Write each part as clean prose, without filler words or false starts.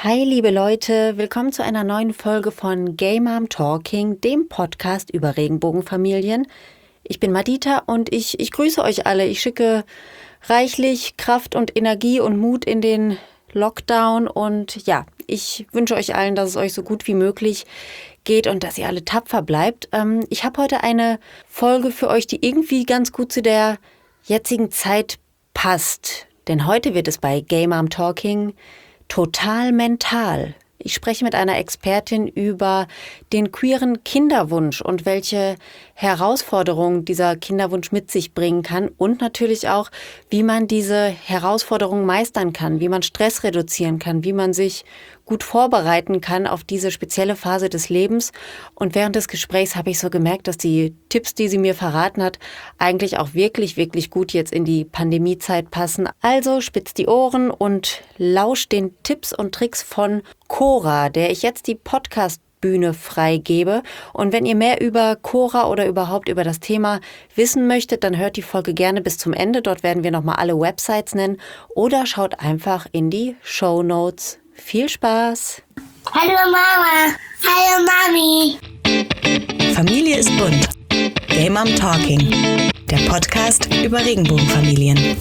Hi liebe Leute, willkommen zu einer neuen Folge von Gay Mom Talking, dem Podcast über Regenbogenfamilien. Ich bin Madita und ich grüße euch alle. Ich schicke reichlich Kraft und Energie und Mut in den Lockdown und ja, ich wünsche euch allen, dass es euch so gut wie möglich geht und dass ihr alle tapfer bleibt. Ich habe heute eine Folge für euch, die irgendwie ganz gut zu der jetzigen Zeit passt. Denn heute wird es bei Gay Mom Talking total mental. Ich spreche mit einer Expertin über den queeren Kinderwunsch und welche Herausforderungen dieser Kinderwunsch mit sich bringen kann und natürlich auch, wie man diese Herausforderungen meistern kann, wie man Stress reduzieren kann, wie man sich gut vorbereiten kann auf diese spezielle Phase des Lebens. Und während des Gesprächs habe ich so gemerkt, dass die Tipps, die sie mir verraten hat, eigentlich auch wirklich, wirklich gut jetzt in die Pandemiezeit passen. Also spitzt die Ohren und lauscht den Tipps und Tricks von Cora, der ich jetzt die Podcast-Bühne freigebe. Und wenn ihr mehr über Cora oder überhaupt über das Thema wissen möchtet, dann hört die Folge gerne bis zum Ende. Dort werden wir nochmal alle Websites nennen oder schaut einfach in die Shownotes. Viel Spaß! Hallo Mama! Hallo Mami! Familie ist bunt. Gay Mom Talking. Der Podcast über Regenbogenfamilien.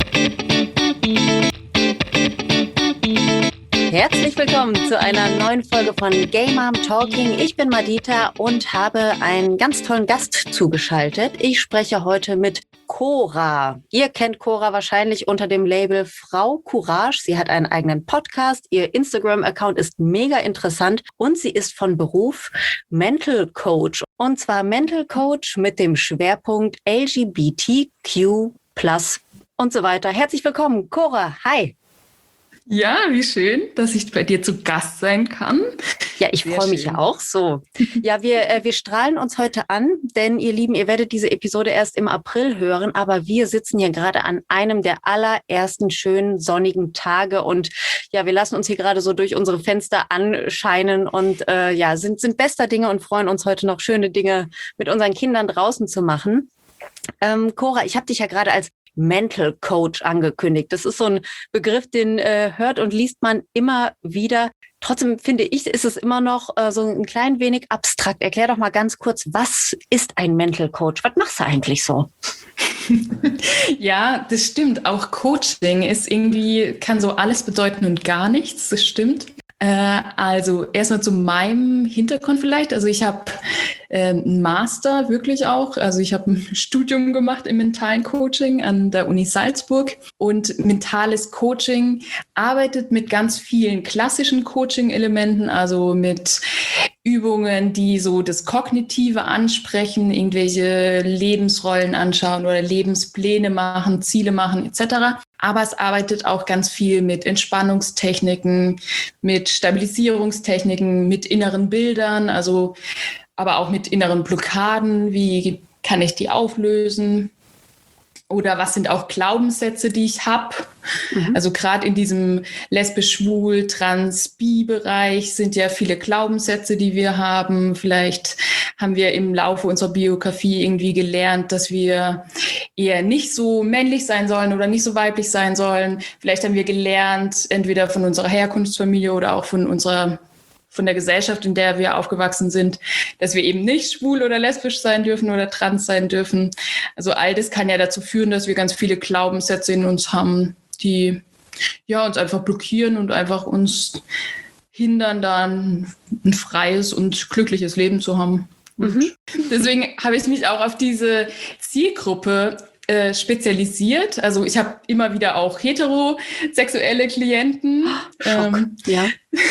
Herzlich willkommen zu einer neuen Folge von Gay Mom Talking. Ich bin Madita und habe einen ganz tollen Gast zugeschaltet. Ich spreche heute mit Cora. Ihr kennt Cora wahrscheinlich unter dem Label Frau Courage. Sie hat einen eigenen Podcast. Ihr Instagram-Account ist mega interessant und sie ist von Beruf Mental Coach. Und zwar Mental Coach mit dem Schwerpunkt LGBTQ+ und so weiter. Herzlich willkommen, Cora. Hi. Ja, wie schön, dass ich bei dir zu Gast sein kann. Ja, ich freue mich ja auch so. Ja, wir strahlen uns heute an, denn ihr Lieben, ihr werdet diese Episode erst im April hören, aber wir sitzen hier gerade an einem der allerersten schönen sonnigen Tage und ja, wir lassen uns hier gerade so durch unsere Fenster anscheinen und sind bester Dinge und freuen uns heute noch schöne Dinge mit unseren Kindern draußen zu machen. Cora, ich habe dich ja gerade als Mental Coach angekündigt. Das ist so ein Begriff, den hört und liest man immer wieder. Trotzdem finde ich, ist es immer noch so ein klein wenig abstrakt. Erklär doch mal ganz kurz, was ist ein Mental Coach? Was machst du eigentlich so? Ja, das stimmt. Auch Coaching ist irgendwie, kann so alles bedeuten und gar nichts. Das stimmt. Also erstmal zu meinem Hintergrund vielleicht. Also ich habe einen Master wirklich auch. Also ich habe ein Studium gemacht im mentalen Coaching an der Uni Salzburg. Und mentales Coaching arbeitet mit ganz vielen klassischen Coaching-Elementen, also mit Übungen, die so das Kognitive ansprechen, irgendwelche Lebensrollen anschauen oder Lebenspläne machen, Ziele machen etc. Aber es arbeitet auch ganz viel mit Entspannungstechniken, mit Stabilisierungstechniken, mit inneren Bildern, also aber auch mit inneren Blockaden. Wie kann ich die auflösen? Oder was sind auch Glaubenssätze, die ich habe? Also gerade in diesem lesbisch, schwul, trans, bi-Bereich sind ja viele Glaubenssätze, die wir haben. Vielleicht haben wir im Laufe unserer Biografie irgendwie gelernt, dass wir eher nicht so männlich sein sollen oder nicht so weiblich sein sollen. Vielleicht haben wir gelernt, entweder von unserer Herkunftsfamilie oder auch von der Gesellschaft, in der wir aufgewachsen sind, dass wir eben nicht schwul oder lesbisch sein dürfen oder trans sein dürfen. Also all das kann ja dazu führen, dass wir ganz viele Glaubenssätze in uns haben, die ja uns einfach blockieren und einfach uns hindern, dann ein freies und glückliches Leben zu haben. Deswegen habe ich mich auch auf diese Zielgruppe spezialisiert. Also ich habe immer wieder auch heterosexuelle Klienten. Ja.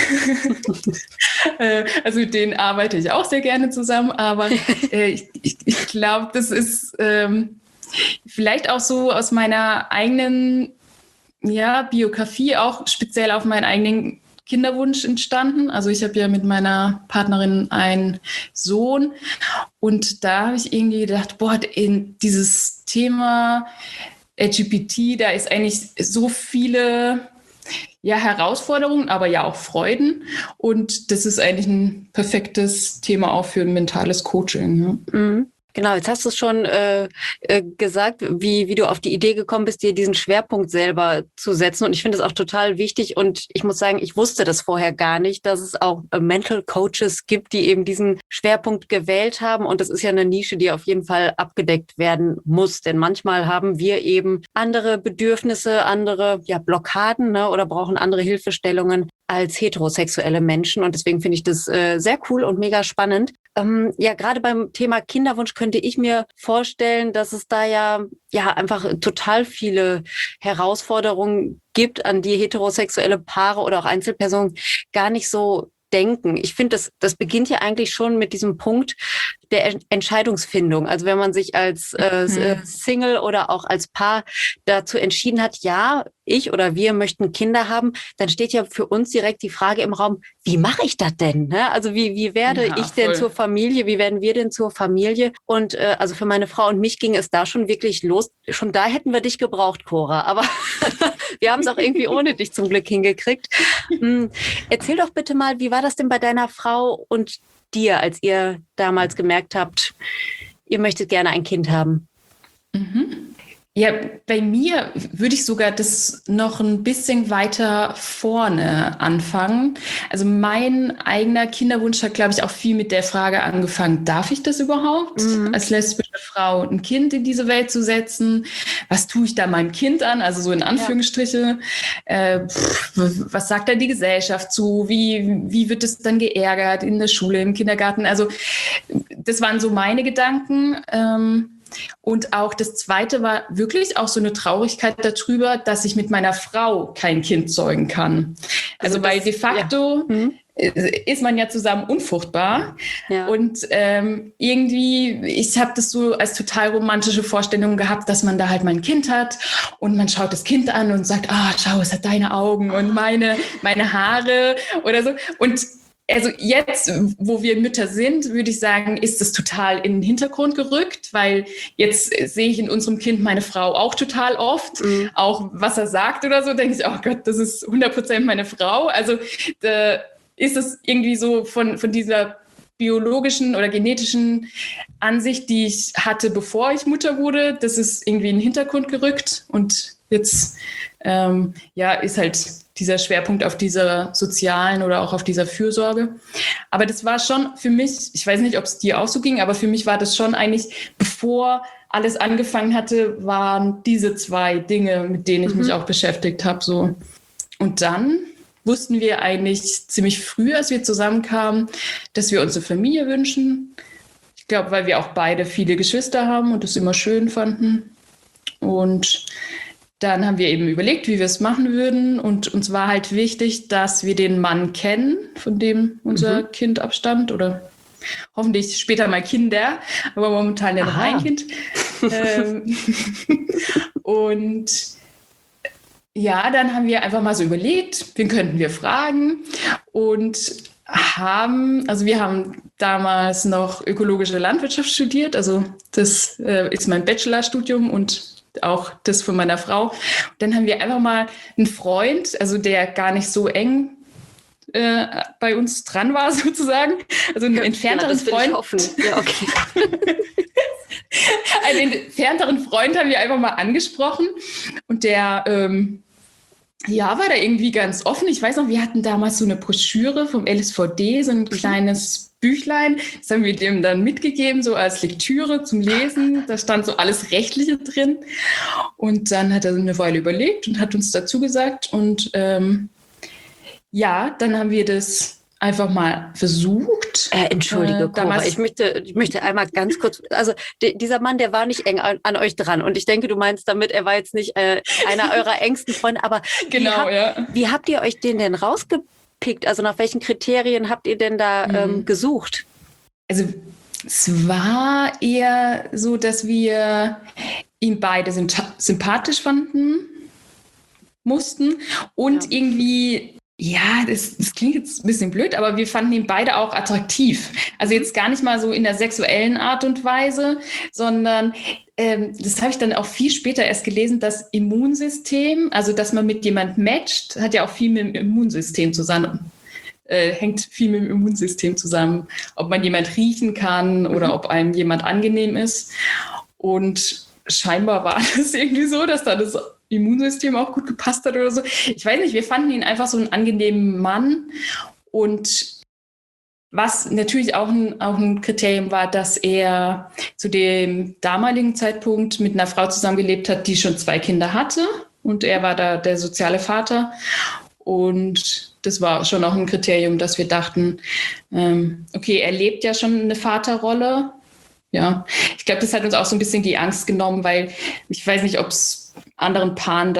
Also mit denen arbeite ich auch sehr gerne zusammen. Aber ich glaube, das ist vielleicht auch so aus meiner eigenen Biografie, auch speziell auf meinen eigenen Kinderwunsch entstanden. Also ich habe ja mit meiner Partnerin einen Sohn und da habe ich irgendwie gedacht, in dieses Thema LGBT, da ist eigentlich so viele Herausforderungen, aber ja auch Freuden und das ist eigentlich ein perfektes Thema auch für ein mentales Coaching. Ja. Genau, jetzt hast du es schon gesagt, wie du auf die Idee gekommen bist, dir diesen Schwerpunkt selber zu setzen. Und ich finde es auch total wichtig. Und ich muss sagen, ich wusste das vorher gar nicht, dass es auch Mental Coaches gibt, die eben diesen Schwerpunkt gewählt haben. Und das ist ja eine Nische, die auf jeden Fall abgedeckt werden muss. Denn manchmal haben wir eben andere Bedürfnisse, andere Blockaden, ne, oder brauchen andere Hilfestellungen als heterosexuelle Menschen. Und deswegen finde ich das sehr cool und mega spannend. Gerade beim Thema Kinderwunsch könnte ich mir vorstellen, dass es da ja einfach total viele Herausforderungen gibt, an die heterosexuelle Paare oder auch Einzelpersonen gar nicht so denken. Ich finde, das beginnt ja eigentlich schon mit diesem Punkt der Entscheidungsfindung. Also wenn man sich als Single oder auch als Paar dazu entschieden hat, ja, ich oder wir möchten Kinder haben, dann steht ja für uns direkt die Frage im Raum, wie mache ich das denn? Ne? Also wie werde ich denn zur Familie? Wie werden wir denn zur Familie? Und also für meine Frau und mich ging es da schon wirklich los. Schon da hätten wir dich gebraucht, Cora. Aber wir haben es auch irgendwie ohne dich zum Glück hingekriegt. Erzähl doch bitte mal, wie war das denn bei deiner Frau und dir, als ihr damals gemerkt habt, ihr möchtet gerne ein Kind haben? Ja, bei mir würde ich sogar das noch ein bisschen weiter vorne anfangen. Also mein eigener Kinderwunsch hat, glaube ich, auch viel mit der Frage angefangen, darf ich das überhaupt, als lesbische Frau ein Kind in diese Welt zu setzen? Was tue ich da meinem Kind an? Also so in Anführungsstriche. Was sagt da die Gesellschaft zu? Wie wird es dann geärgert in der Schule, im Kindergarten? Also das waren so meine Gedanken. Und auch das Zweite war wirklich auch so eine Traurigkeit darüber, dass ich mit meiner Frau kein Kind zeugen kann. Also weil de facto ist man ja zusammen unfruchtbar. Ja. Und irgendwie, ich habe das so als total romantische Vorstellung gehabt, dass man da halt mal ein Kind hat und man schaut das Kind an und sagt, schau, es hat deine Augen und meine Haare oder so. Und also jetzt, wo wir Mütter sind, würde ich sagen, ist es total in den Hintergrund gerückt, weil jetzt sehe ich in unserem Kind meine Frau auch total oft, auch was er sagt oder so, denke ich, oh Gott, das ist 100% meine Frau. Also da ist es irgendwie so von dieser biologischen oder genetischen Ansicht, die ich hatte, bevor ich Mutter wurde, das ist irgendwie in den Hintergrund gerückt und jetzt ist halt dieser Schwerpunkt auf dieser sozialen oder auch auf dieser Fürsorge. Aber das war schon für mich, ich weiß nicht, ob es dir auch so ging, aber für mich war das schon eigentlich, bevor alles angefangen hatte, waren diese zwei Dinge, mit denen ich mich auch beschäftigt habe. So. Und dann wussten wir eigentlich ziemlich früh, als wir zusammenkamen, dass wir uns eine Familie wünschen. Ich glaube, weil wir auch beide viele Geschwister haben und das immer schön fanden. Und dann haben wir eben überlegt, wie wir es machen würden. Und uns war halt wichtig, dass wir den Mann kennen, von dem unser Kind abstammt. Oder hoffentlich später mal Kinder, aber momentan ja noch ein Kind. Und ja, dann haben wir einfach mal so überlegt, wen könnten wir fragen. Und wir haben damals noch ökologische Landwirtschaft studiert. Also das ist mein Bachelorstudium und auch das von meiner Frau. Und dann haben wir einfach mal einen Freund, also der gar nicht so eng bei uns dran war sozusagen, also einen entfernteren Freund. Ich hoffen. Ja, okay. Einen entfernteren Freund haben wir einfach mal angesprochen und der war da irgendwie ganz offen. Ich weiß noch, wir hatten damals so eine Broschüre vom LSVD, so ein kleines Büchlein. Das haben wir dem dann mitgegeben, so als Lektüre zum Lesen. Da stand so alles Rechtliche drin. Und dann hat er eine Weile überlegt und hat uns dazu gesagt. Und dann haben wir das einfach mal versucht. Entschuldige, Cora, ich möchte einmal ganz kurz, also dieser Mann, der war nicht eng an euch dran und ich denke, du meinst damit, er war jetzt nicht einer eurer engsten Freunde, aber genau, wie habt ihr euch den denn rausgepickt? Also nach welchen Kriterien habt ihr denn da gesucht? Also es war eher so, dass wir ihn beide sympathisch fanden mussten und irgendwie das klingt jetzt ein bisschen blöd, aber wir fanden ihn beide auch attraktiv. Also jetzt gar nicht mal so in der sexuellen Art und Weise, sondern das habe ich dann auch viel später erst gelesen, das Immunsystem, also dass man mit jemand matcht, hat ja auch viel mit dem Immunsystem hängt viel mit dem Immunsystem zusammen. Ob man jemand riechen kann oder ob einem jemand angenehm ist. Und scheinbar war das irgendwie so, dass da das Immunsystem auch gut gepasst hat oder so. Ich weiß nicht, wir fanden ihn einfach so einen angenehmen Mann. Und was natürlich auch ein Kriterium war, dass er zu dem damaligen Zeitpunkt mit einer Frau zusammengelebt hat, die schon 2 Kinder hatte. Und er war da der soziale Vater. Und das war schon auch ein Kriterium, dass wir dachten, okay, er lebt ja schon eine Vaterrolle. Ja, ich glaube, das hat uns auch so ein bisschen die Angst genommen, weil ich weiß nicht, ob es anderen Paaren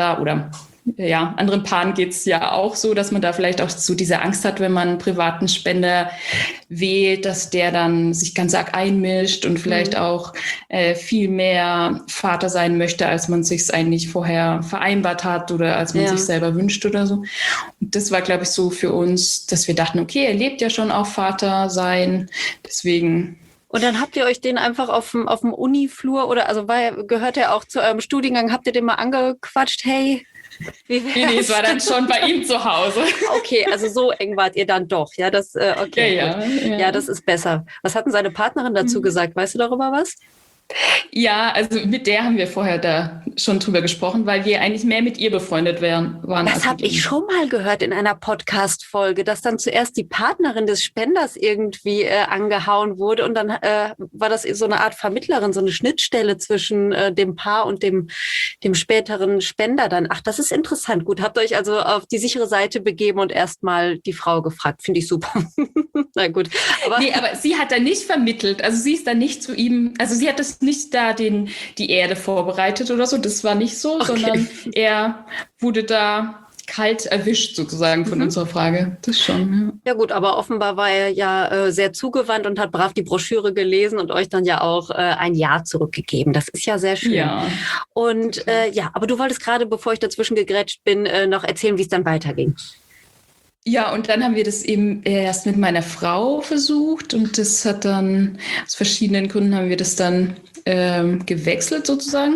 geht es ja auch so, dass man da vielleicht auch so diese Angst hat, wenn man einen privaten Spender wählt, dass der dann sich ganz arg einmischt und vielleicht auch viel mehr Vater sein möchte, als man sich es eigentlich vorher vereinbart hat oder als man sich selber wünscht oder so. Und das war, glaube ich, so für uns, dass wir dachten, okay, er lebt ja schon auch Vater sein, deswegen. Und dann habt ihr euch den einfach auf dem Uniflur oder also gehört er auch zu eurem Studiengang, habt ihr den mal angequatscht, hey? Nee, es war dann schon bei ihm zu Hause. Okay, also so eng wart ihr dann doch. Ja, das, okay. Ja, das ist besser. Was hat denn seine Partnerin dazu gesagt? Weißt du darüber was? Ja, also mit der haben wir vorher da schon drüber gesprochen, weil wir eigentlich mehr mit ihr befreundet waren. Das habe ich schon mal gehört in einer Podcast-Folge, dass dann zuerst die Partnerin des Spenders irgendwie angehauen wurde und dann war das so eine Art Vermittlerin, so eine Schnittstelle zwischen dem Paar und dem späteren Spender dann. Ach, das ist interessant. Gut, habt euch also auf die sichere Seite begeben und erstmal die Frau gefragt. Finde ich super. Na gut. Aber sie hat da nicht vermittelt. Also sie ist da nicht zu ihm, also sie hat das nicht da die Erde vorbereitet oder so, das war nicht so, sondern er wurde da kalt erwischt sozusagen von unserer Frage. Das schon, ja. Ja gut, aber offenbar war er ja sehr zugewandt und hat brav die Broschüre gelesen und euch dann ja auch ein Ja zurückgegeben. Das ist ja sehr schön. Ja. Und aber du wolltest gerade, bevor ich dazwischen gegrätscht bin, noch erzählen, wie es dann weiterging. Ja, und dann haben wir das eben erst mit meiner Frau versucht und das hat dann, aus verschiedenen Gründen haben wir das dann gewechselt sozusagen.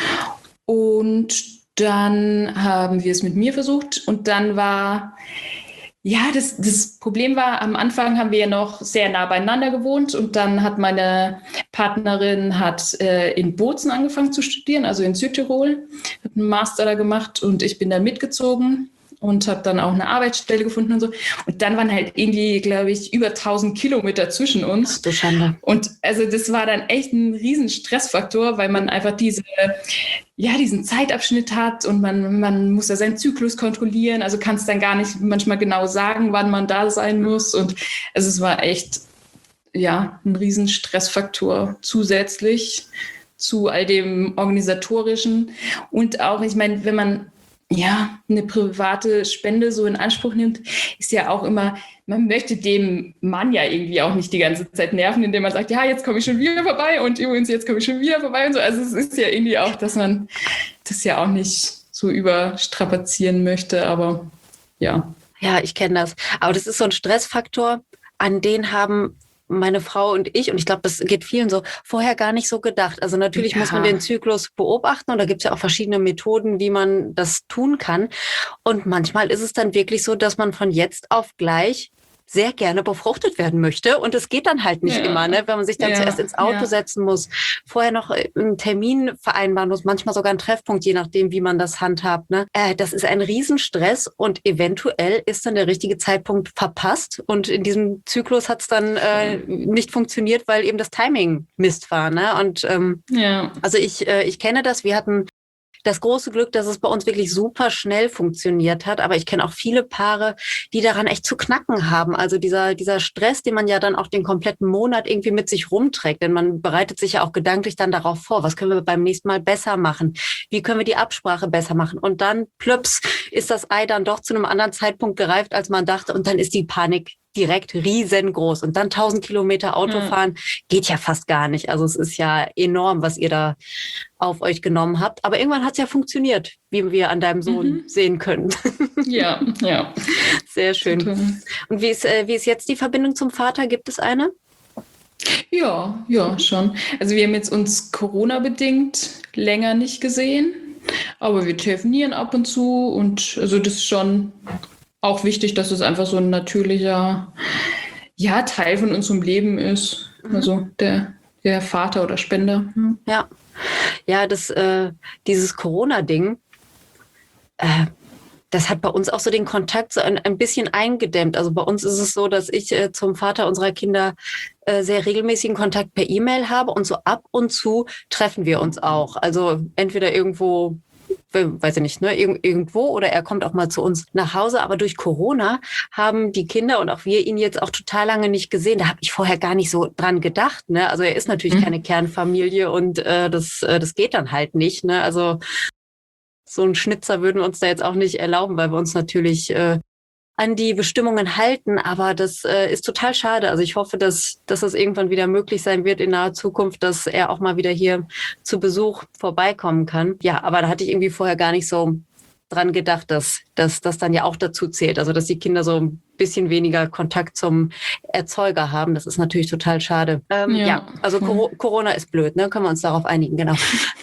Und dann haben wir es mit mir versucht und dann war, ja, das Problem war, am Anfang haben wir ja noch sehr nah beieinander gewohnt und dann hat meine Partnerin in Bozen angefangen zu studieren, also in Südtirol, hat einen Master da gemacht und ich bin dann mitgezogen und habe dann auch eine Arbeitsstelle gefunden und so. Und dann waren halt irgendwie, glaube ich, über 1000 Kilometer zwischen uns. Ach du Schande. Und also das war dann echt ein riesen Stressfaktor, weil man einfach diesen Zeitabschnitt hat und man muss ja seinen Zyklus kontrollieren. Also kann es dann gar nicht manchmal genau sagen, wann man da sein muss. Und also es war echt, ja, ein riesen Stressfaktor zusätzlich zu all dem Organisatorischen. Und auch, ich meine, wenn man eine private Spende so in Anspruch nimmt, ist ja auch immer, man möchte dem Mann ja irgendwie auch nicht die ganze Zeit nerven, indem man sagt, ja, jetzt komme ich schon wieder vorbei und übrigens, jetzt komme ich schon wieder vorbei und so. Also es ist ja irgendwie auch, dass man das ja auch nicht so überstrapazieren möchte, aber ja. Ja, ich kenne das. Aber das ist so ein Stressfaktor, an den haben meine Frau und ich glaube, das geht vielen so, vorher gar nicht so gedacht. Also natürlich muss man den Zyklus beobachten und da gibt es ja auch verschiedene Methoden, wie man das tun kann. Und manchmal ist es dann wirklich so, dass man von jetzt auf gleich sehr gerne befruchtet werden möchte. Und es geht dann halt nicht immer, ne? Wenn man sich dann zuerst ins Auto setzen muss, vorher noch einen Termin vereinbaren muss, manchmal sogar einen Treffpunkt, je nachdem, wie man das handhabt. Ne? Das ist ein Riesenstress und eventuell ist dann der richtige Zeitpunkt verpasst. Und in diesem Zyklus hat es dann nicht funktioniert, weil eben das Timing Mist war. Ne? Und also ich kenne das. Wir hatten das große Glück, dass es bei uns wirklich super schnell funktioniert hat. Aber ich kenne auch viele Paare, die daran echt zu knacken haben. Also dieser Stress, den man ja dann auch den kompletten Monat irgendwie mit sich rumträgt. Denn man bereitet sich ja auch gedanklich dann darauf vor. Was können wir beim nächsten Mal besser machen? Wie können wir die Absprache besser machen? Und dann, plöps, ist das Ei dann doch zu einem anderen Zeitpunkt gereift, als man dachte. Und dann ist die Panik direkt riesengroß. Und dann 1000 Kilometer Auto fahren geht ja fast gar nicht. Also es ist ja enorm, was ihr da auf euch genommen habt. Aber irgendwann hat es ja funktioniert, wie wir an deinem Sohn sehen können. Ja. Sehr schön. Total. Und wie ist jetzt die Verbindung zum Vater? Gibt es eine? Ja, schon. Also wir haben jetzt uns Corona-bedingt länger nicht gesehen, aber wir telefonieren ab und zu und also das ist schon auch wichtig, dass es einfach so ein natürlicher, ja, Teil von unserem Leben ist. Also der Vater oder Spender. Ja, ja, dieses Corona-Ding, das hat bei uns auch so den Kontakt so ein bisschen eingedämmt. Also bei uns ist es so, dass ich zum Vater unserer Kinder sehr regelmäßigen Kontakt per E-Mail habe und so ab und zu treffen wir uns auch. Also entweder irgendwo, weiß ich nicht, ne, irgendwo oder er kommt auch mal zu uns nach Hause. Aber durch Corona haben die Kinder und auch wir ihn jetzt auch total lange nicht gesehen. Da habe ich vorher gar nicht so dran gedacht. Ne? Also er ist natürlich keine Kernfamilie und das geht dann halt nicht. Ne? Also so einen Schnitzer würden wir uns da jetzt auch nicht erlauben, weil wir uns natürlich an die Bestimmungen halten. Aber das ist total schade. Also ich hoffe, dass das irgendwann wieder möglich sein wird in naher Zukunft, dass er auch mal wieder hier zu Besuch vorbeikommen kann. Ja, aber da hatte ich irgendwie vorher gar nicht so dran gedacht, dass das dann ja auch dazu zählt. Also dass die Kinder so ein bisschen weniger Kontakt zum Erzeuger haben. Das ist natürlich total schade. Ja, also Corona ist blöd, ne? Können wir uns darauf einigen, genau.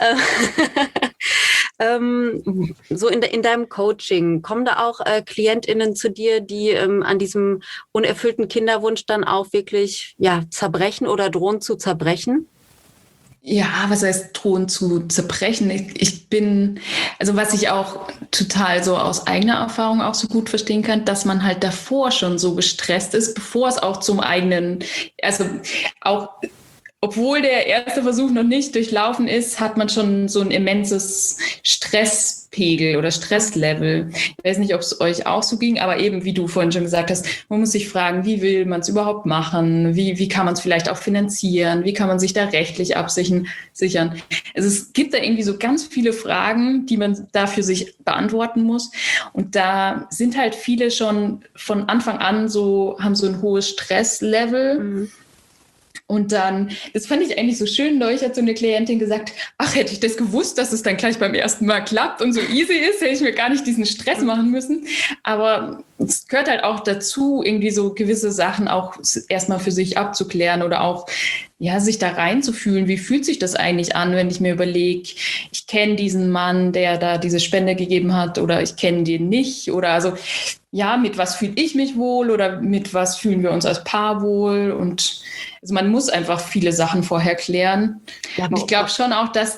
So in deinem Coaching, kommen da auch KlientInnen zu dir, die an diesem unerfüllten Kinderwunsch dann auch wirklich zerbrechen oder drohen zu zerbrechen? Ja, was heißt drohen zu zerbrechen? Ich bin, also was ich auch total so aus eigener Erfahrung auch so gut verstehen kann, dass man halt davor schon so gestresst ist, bevor es auch zum eigenen, also auch obwohl der erste Versuch noch nicht durchlaufen ist, hat man schon so ein immenses Stresspegel oder Stresslevel. Ich weiß nicht, ob es euch auch so ging, aber eben, wie du vorhin schon gesagt hast, man muss sich fragen, wie will man es überhaupt machen? Wie kann man es vielleicht auch finanzieren? Wie kann man sich da rechtlich absichern? Also es gibt da irgendwie so ganz viele Fragen, die man da für sich beantworten muss. Und da sind halt viele schon von Anfang an haben so ein hohes Stresslevel. Und dann, das fand ich eigentlich so schön, neulich hat so eine Klientin gesagt, ach, hätte ich das gewusst, dass es dann gleich beim ersten Mal klappt und so easy ist, hätte ich mir gar nicht diesen Stress machen müssen. Aber es gehört halt auch dazu, irgendwie so gewisse Sachen auch erstmal für sich abzuklären oder auch sich da reinzufühlen. Wie fühlt sich das eigentlich an, wenn ich mir überlege, ich kenne diesen Mann, der da diese Spende gegeben hat oder ich kenne den nicht oder also mit was fühle ich mich wohl oder mit was fühlen wir uns als Paar wohl und also man muss einfach viele Sachen vorher klären. Ja, und ich glaube schon auch, dass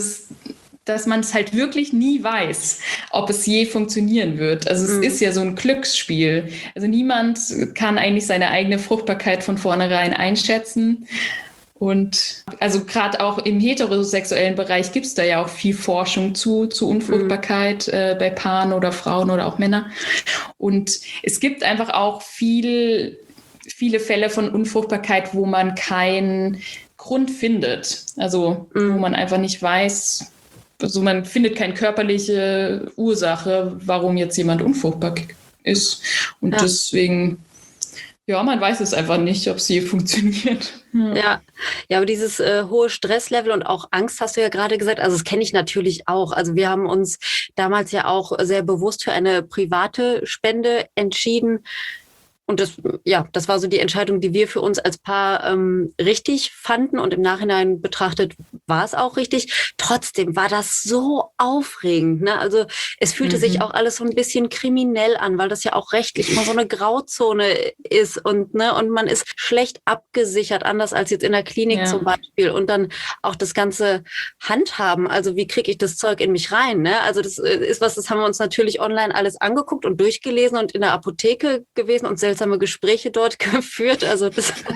man es halt wirklich nie weiß, ob es je funktionieren wird. Also es ist ja so ein Glücksspiel. Also niemand kann eigentlich seine eigene Fruchtbarkeit von vornherein einschätzen. Und also gerade auch im heterosexuellen Bereich gibt es da ja auch viel Forschung zu Unfruchtbarkeit bei Paaren oder Frauen oder auch Männern. Und es gibt einfach auch viele Fälle von Unfruchtbarkeit, wo man keinen Grund findet. Also wo man einfach nicht weiß, also man findet keine körperliche Ursache, warum jetzt jemand unfruchtbar ist. Und deswegen... Ja, man weiß es einfach nicht, ob es je funktioniert. Ja, aber dieses hohe Stresslevel und auch Angst hast du ja gerade gesagt, also das kenne ich natürlich auch. Also wir haben uns damals ja auch sehr bewusst für eine private Spende entschieden. Und das war so die Entscheidung, die wir für uns als Paar richtig fanden. Und im Nachhinein betrachtet war es auch richtig. Trotzdem war das so aufregend. Ne? Also es fühlte sich auch alles so ein bisschen kriminell an, weil das ja auch rechtlich immer so eine Grauzone ist. Und man ist schlecht abgesichert, anders als jetzt in der Klinik zum Beispiel. Und dann auch das ganze Handhaben. Also wie kriege ich das Zeug in mich rein? Ne? Also das ist das haben wir uns natürlich online alles angeguckt und durchgelesen und in der Apotheke gewesen und seltsame Gespräche dort geführt. Also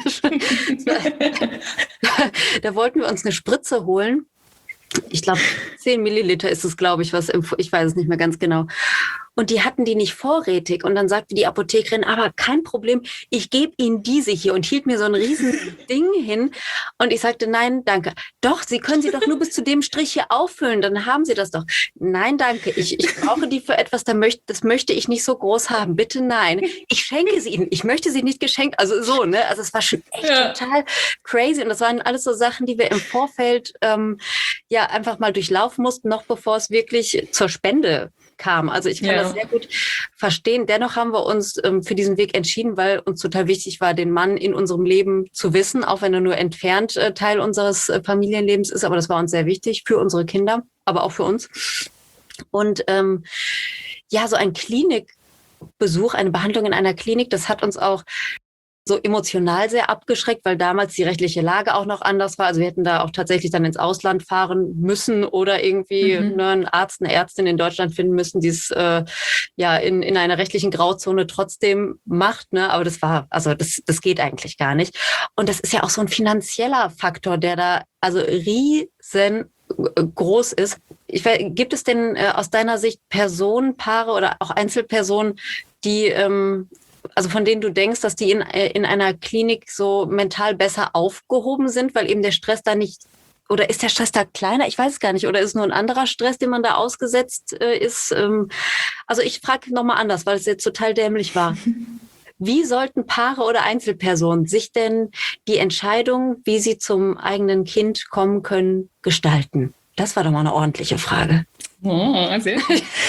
da wollten wir uns eine Spritze holen. Ich glaube, 10 Milliliter ist es, glaube ich, ich weiß es nicht mehr ganz genau. Und die hatten die nicht vorrätig. Und dann sagte die Apothekerin, aber kein Problem, ich gebe Ihnen diese hier und hielt mir so ein riesen Ding hin. Und ich sagte, nein, danke. Doch, Sie können sie doch nur bis zu dem Strich hier auffüllen, dann haben Sie das doch. Nein, danke, ich brauche die für etwas, das möchte ich nicht so groß haben. Bitte nein. Ich schenke sie Ihnen, ich möchte sie nicht geschenkt. Also so, ne? Also es war schon echt total crazy. Und das waren alles so Sachen, die wir im Vorfeld einfach mal durchlaufen mussten, noch bevor es wirklich zur Spende kam. Also ich kann das sehr gut verstehen. Dennoch haben wir uns für diesen Weg entschieden, weil uns total wichtig war, den Mann in unserem Leben zu wissen, auch wenn er nur entfernt Teil unseres Familienlebens ist. Aber das war uns sehr wichtig für unsere Kinder, aber auch für uns. Und so ein Besuch, eine Behandlung in einer Klinik. Das hat uns auch so emotional sehr abgeschreckt, weil damals die rechtliche Lage auch noch anders war. Also wir hätten da auch tatsächlich dann ins Ausland fahren müssen oder irgendwie einen Arzt, eine Ärztin in Deutschland finden müssen, die es in einer rechtlichen Grauzone trotzdem macht. Ne? Aber das geht eigentlich gar nicht. Und das ist ja auch so ein finanzieller Faktor, der da also riesengroß ist. Gibt es denn aus deiner Sicht Personen, Paare oder auch Einzelpersonen, die also von denen du denkst, dass die in einer Klinik so mental besser aufgehoben sind, weil eben der Stress da nicht, oder ist der Stress da kleiner? Ich weiß es gar nicht. Oder ist es nur ein anderer Stress, den man da ausgesetzt ist? Also ich frage nochmal anders, weil es jetzt total dämlich war. Wie sollten Paare oder Einzelpersonen sich denn die Entscheidung, wie sie zum eigenen Kind kommen können, gestalten? Das war doch mal eine ordentliche Frage. Oh, sehr.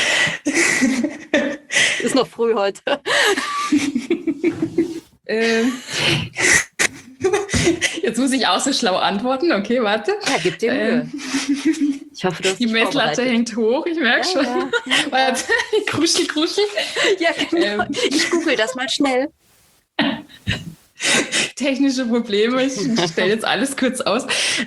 Ist noch früh heute. Jetzt muss ich auch so schlau antworten. Okay, warte. Ja, gib dir Mühe. Ich hoffe, du hast die Messlatte hängt hoch, ich merke schon. Ja. Warte, kruschel. Ja, genau. Ich google das mal schnell. Technische Probleme, ich stelle jetzt alles kurz aus.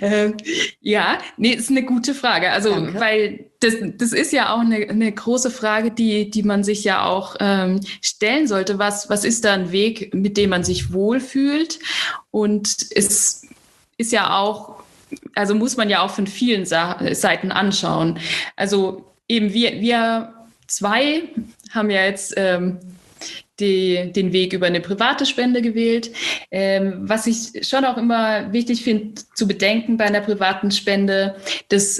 Ist eine gute Frage. Also, danke. Weil das ist ja auch eine große Frage, die man sich ja auch stellen sollte. Was ist da ein Weg, mit dem man sich wohlfühlt? Und es ist ja auch, also muss man ja auch von vielen Seiten anschauen. Also eben wir zwei haben ja jetzt den Weg über eine private Spende gewählt. Was ich schon auch immer wichtig finde zu bedenken bei einer privaten Spende, das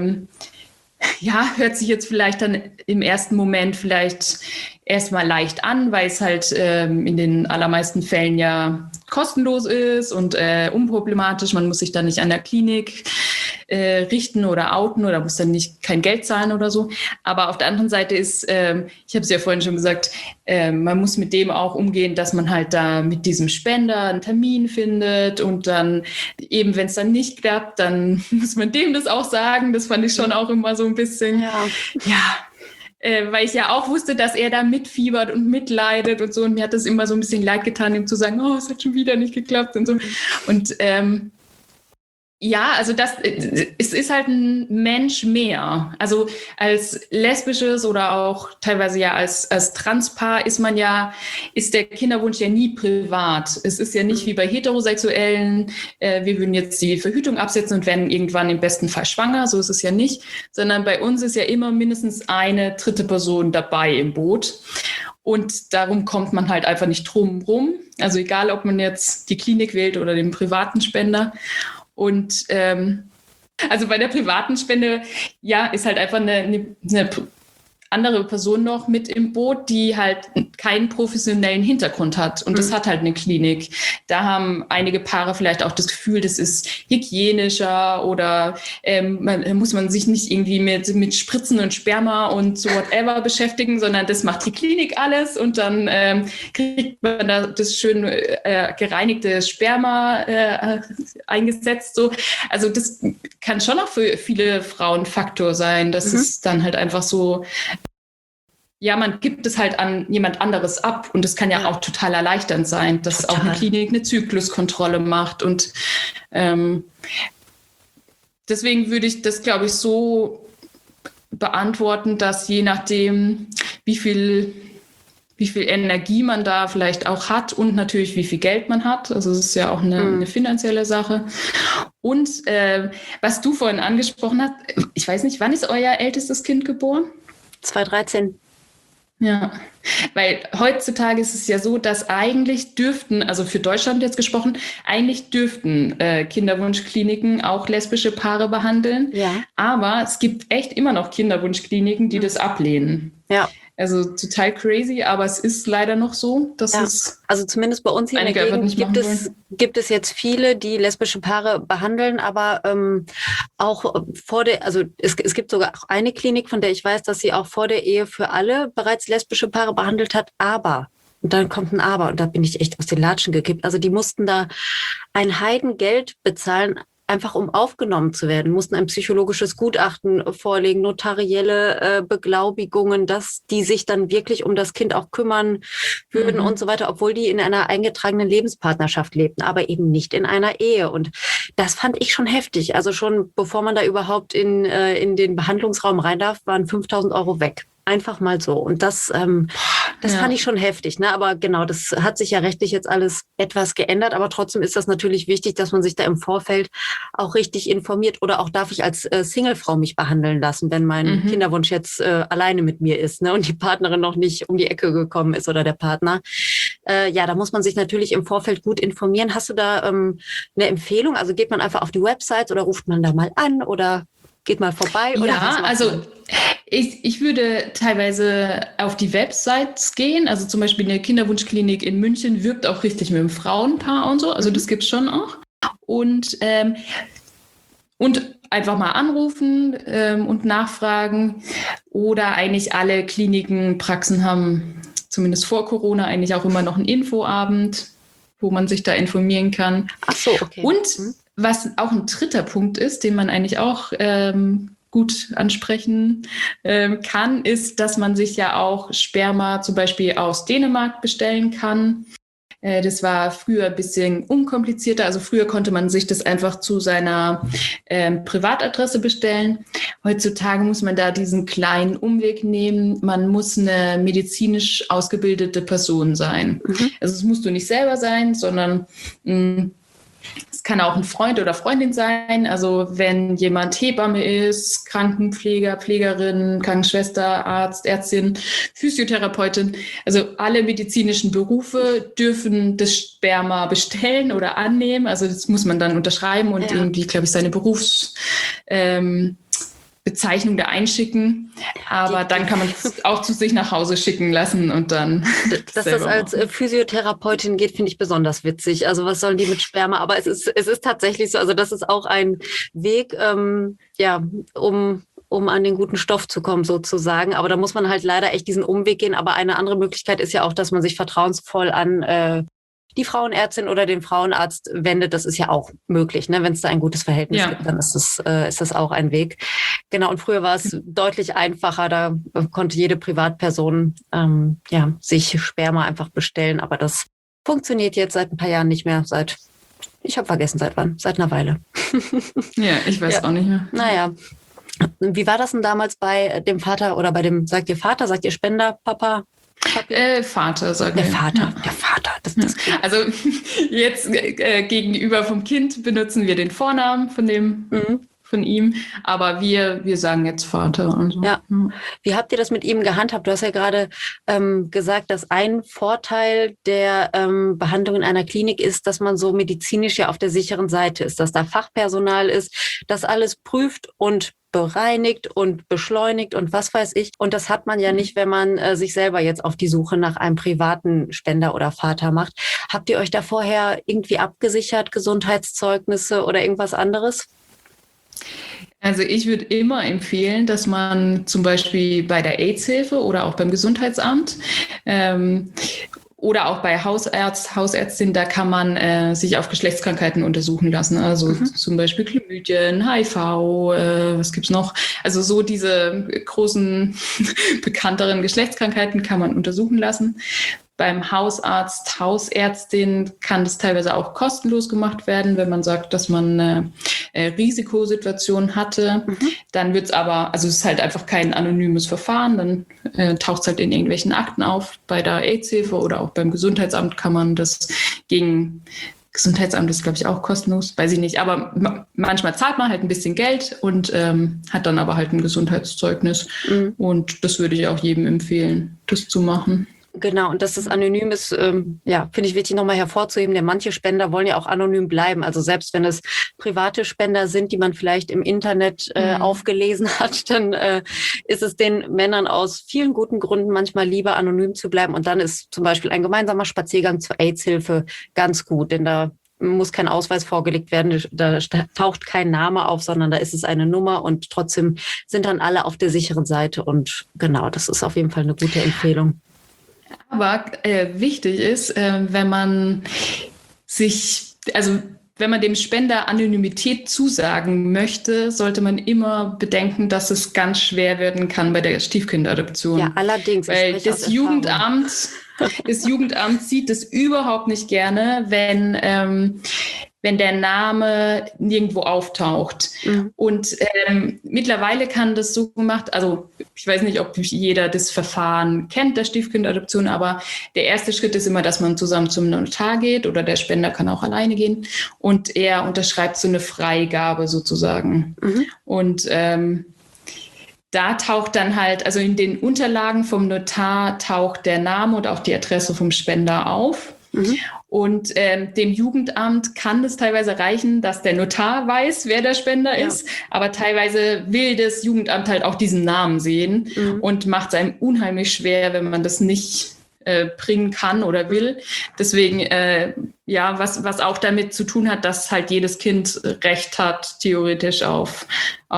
hört sich jetzt vielleicht dann im ersten Moment vielleicht erstmal leicht an, weil es halt in den allermeisten Fällen ja kostenlos ist und unproblematisch. Man muss sich dann nicht an der Klinik richten oder outen oder muss dann nicht kein Geld zahlen oder so. Aber auf der anderen Seite ist, ich habe es ja vorhin schon gesagt, man muss mit dem auch umgehen, dass man halt da mit diesem Spender einen Termin findet und dann eben, wenn es dann nicht klappt, dann muss man dem das auch sagen. Das fand ich schon auch immer so ein bisschen, weil ich ja auch wusste, dass er da mitfiebert und mitleidet und so. Und mir hat das immer so ein bisschen leid getan, ihm zu sagen, oh, es hat schon wieder nicht geklappt und so. Und also es ist halt ein Mensch mehr. Also als lesbisches oder auch teilweise ja als Transpaar ist der Kinderwunsch ja nie privat. Es ist ja nicht wie bei Heterosexuellen, wir würden jetzt die Verhütung absetzen und werden irgendwann im besten Fall schwanger, so ist es ja nicht, sondern bei uns ist ja immer mindestens eine dritte Person dabei im Boot. Und darum kommt man halt einfach nicht drum rum. Also egal, ob man jetzt die Klinik wählt oder den privaten Spender. Und also bei der privaten Spende, ist halt einfach eine andere Person noch mit im Boot, die halt keinen professionellen Hintergrund hat. Und das hat halt eine Klinik. Da haben einige Paare vielleicht auch das Gefühl, das ist hygienischer oder muss man sich nicht irgendwie mit Spritzen und Sperma und so whatever beschäftigen, sondern das macht die Klinik alles und dann kriegt man da das schön gereinigte Sperma eingesetzt. So. Also das kann schon auch für viele Frauen ein Faktor sein, dass es dann halt einfach so, man gibt es halt an jemand anderes ab und das kann ja auch total erleichternd sein, dass auch eine Klinik eine Zykluskontrolle macht und deswegen würde ich das, glaube ich, so beantworten, dass je nachdem, wie viel Energie man da vielleicht auch hat und natürlich wie viel Geld man hat, also es ist ja auch eine finanzielle Sache. Und was du vorhin angesprochen hast, ich weiß nicht, wann ist euer ältestes Kind geboren? 2013. Ja, weil heutzutage ist es ja so, dass eigentlich dürften, also für Deutschland jetzt gesprochen, eigentlich dürften Kinderwunschkliniken auch lesbische Paare behandeln. Ja. Aber es gibt echt immer noch Kinderwunschkliniken, die das ablehnen. Ja. Also total crazy, aber es ist leider noch so, dass es also zumindest bei uns hier in der Gegend gibt es jetzt viele, die lesbische Paare behandeln, aber auch es gibt sogar auch eine Klinik, von der ich weiß, dass sie auch vor der Ehe für alle bereits lesbische Paare behandelt hat, aber, und dann kommt ein Aber und da bin ich echt aus den Latschen gekippt, also die mussten da ein Heidengeld bezahlen einfach um aufgenommen zu werden, mussten ein psychologisches Gutachten vorlegen, notarielle Beglaubigungen, dass die sich dann wirklich um das Kind auch kümmern würden und so weiter, obwohl die in einer eingetragenen Lebenspartnerschaft lebten, aber eben nicht in einer Ehe. Und das fand ich schon heftig. Also schon bevor man da überhaupt in den Behandlungsraum rein darf, waren 5.000 Euro weg. Einfach mal so. Und das fand ich schon heftig. Ne? Aber genau, das hat sich ja rechtlich jetzt alles etwas geändert. Aber trotzdem ist das natürlich wichtig, dass man sich da im Vorfeld auch richtig informiert. Oder auch darf ich als Singlefrau mich behandeln lassen, wenn mein Kinderwunsch jetzt alleine mit mir ist, ne? Und die Partnerin noch nicht um die Ecke gekommen ist oder der Partner. Ja, da muss man sich natürlich im Vorfeld gut informieren. Hast du da eine Empfehlung? Also geht man einfach auf die Website oder ruft man da mal an oder geht mal vorbei? Oder ja, also ich würde teilweise auf die Websites gehen. Also zum Beispiel eine Kinderwunschklinik in München wirbt auch richtig mit dem Frauenpaar und so. Also das gibt's schon auch. Und einfach mal anrufen und nachfragen. Oder eigentlich alle Kliniken, Praxen haben zumindest vor Corona eigentlich auch immer noch einen Infoabend, wo man sich da informieren kann. Ach so, okay. Und was auch ein dritter Punkt ist, den man eigentlich auch gut ansprechen kann, ist, dass man sich ja auch Sperma zum Beispiel aus Dänemark bestellen kann. Das war früher ein bisschen unkomplizierter. Also früher konnte man sich das einfach zu seiner Privatadresse bestellen. Heutzutage muss man da diesen kleinen Umweg nehmen. Man muss eine medizinisch ausgebildete Person sein. Also es musst du nicht selber sein, sondern es kann auch ein Freund oder Freundin sein. Also wenn jemand Hebamme ist, Krankenpfleger, Pflegerin, Krankenschwester, Arzt, Ärztin, Physiotherapeutin, also alle medizinischen Berufe dürfen das Sperma bestellen oder annehmen. Also das muss man dann unterschreiben und irgendwie, glaube ich, seine Bezeichnung da einschicken, aber dann kann man es auch zu sich nach Hause schicken lassen und dann dass das als Physiotherapeutin geht, finde ich besonders witzig. Also was sollen die mit Sperma? Aber es ist tatsächlich so, also das ist auch ein Weg, um an den guten Stoff zu kommen sozusagen. Aber da muss man halt leider echt diesen Umweg gehen. Aber eine andere Möglichkeit ist ja auch, dass man sich vertrauensvoll an die Frauenärztin oder den Frauenarzt wendet. Das ist ja auch möglich, ne? Wenn es da ein gutes Verhältnis gibt, dann ist das auch ein Weg. Genau, und früher war es deutlich einfacher. Da konnte jede Privatperson sich Sperma einfach bestellen. Aber das funktioniert jetzt seit ein paar Jahren nicht mehr. Ich habe vergessen, seit wann. Seit einer Weile. Ja, ich weiß auch nicht mehr. Naja. Wie war das denn damals bei dem Vater oder sagt ihr Vater, sagt ihr Spender, Papa? Vater, sagen wir. Der Vater. Das also jetzt gegenüber vom Kind benutzen wir den Vornamen von ihm, aber wir sagen jetzt Vater. Und so. Ja. Wie habt ihr das mit ihm gehandhabt? Du hast ja gerade gesagt, dass ein Vorteil der Behandlung in einer Klinik ist, dass man so medizinisch ja auf der sicheren Seite ist, dass da Fachpersonal ist, das alles prüft und bereinigt und beschleunigt und was weiß ich. Und das hat man ja nicht, wenn man sich selber jetzt auf die Suche nach einem privaten Spender oder Vater macht. Habt ihr euch da vorher irgendwie abgesichert, Gesundheitszeugnisse oder irgendwas anderes? Also ich würde immer empfehlen, dass man zum Beispiel bei der AIDS-Hilfe oder auch beim Gesundheitsamt oder auch bei Hausärztin, da kann man sich auf Geschlechtskrankheiten untersuchen lassen. Also zum Beispiel Chlamydien, HIV, was gibt's noch? Also so diese großen, bekannteren Geschlechtskrankheiten kann man untersuchen lassen. Beim Hausarzt, Hausärztin kann das teilweise auch kostenlos gemacht werden, wenn man sagt, dass man eine Risikosituation hatte. Dann wird's aber, also es ist halt einfach kein anonymes Verfahren, dann taucht es halt in irgendwelchen Akten auf. Bei der AIDS-Hilfe oder auch beim Gesundheitsamt kann man das Gesundheitsamt ist, glaube ich, auch kostenlos, weiß ich nicht. Aber manchmal zahlt man halt ein bisschen Geld und hat dann aber halt ein Gesundheitszeugnis. Und das würde ich auch jedem empfehlen, das zu machen. Genau, und dass das anonym ist, finde ich wichtig nochmal hervorzuheben, denn manche Spender wollen ja auch anonym bleiben. Also selbst wenn es private Spender sind, die man vielleicht im Internet aufgelesen hat, dann ist es den Männern aus vielen guten Gründen manchmal lieber anonym zu bleiben. Und dann ist zum Beispiel ein gemeinsamer Spaziergang zur AIDS-Hilfe ganz gut, denn da muss kein Ausweis vorgelegt werden, da taucht kein Name auf, sondern da ist es eine Nummer und trotzdem sind dann alle auf der sicheren Seite. Und genau, das ist auf jeden Fall eine gute Empfehlung. Aber wichtig ist, wenn man sich, also wenn man dem Spender Anonymität zusagen möchte, sollte man immer bedenken, dass es ganz schwer werden kann bei der Stiefkindadoption. Ja, allerdings. Weil das Jugendamt sieht es überhaupt nicht gerne, wenn der Name nirgendwo auftaucht. Mhm. Und mittlerweile kann das so gemacht, also ich weiß nicht, ob jeder das Verfahren kennt, der Stiefkindadoption, aber der erste Schritt ist immer, dass man zusammen zum Notar geht oder der Spender kann auch alleine gehen und er unterschreibt so eine Freigabe sozusagen. Mhm. Und da taucht dann halt, also in den Unterlagen vom Notar taucht der Name und auch die Adresse vom Spender auf. Mhm. Und dem Jugendamt kann es teilweise reichen, dass der Notar weiß, wer der Spender ist. Aber teilweise will das Jugendamt halt auch diesen Namen sehen und macht es einem unheimlich schwer, wenn man das nicht bringen kann oder will. Deswegen, was auch damit zu tun hat, dass halt jedes Kind Recht hat, theoretisch auf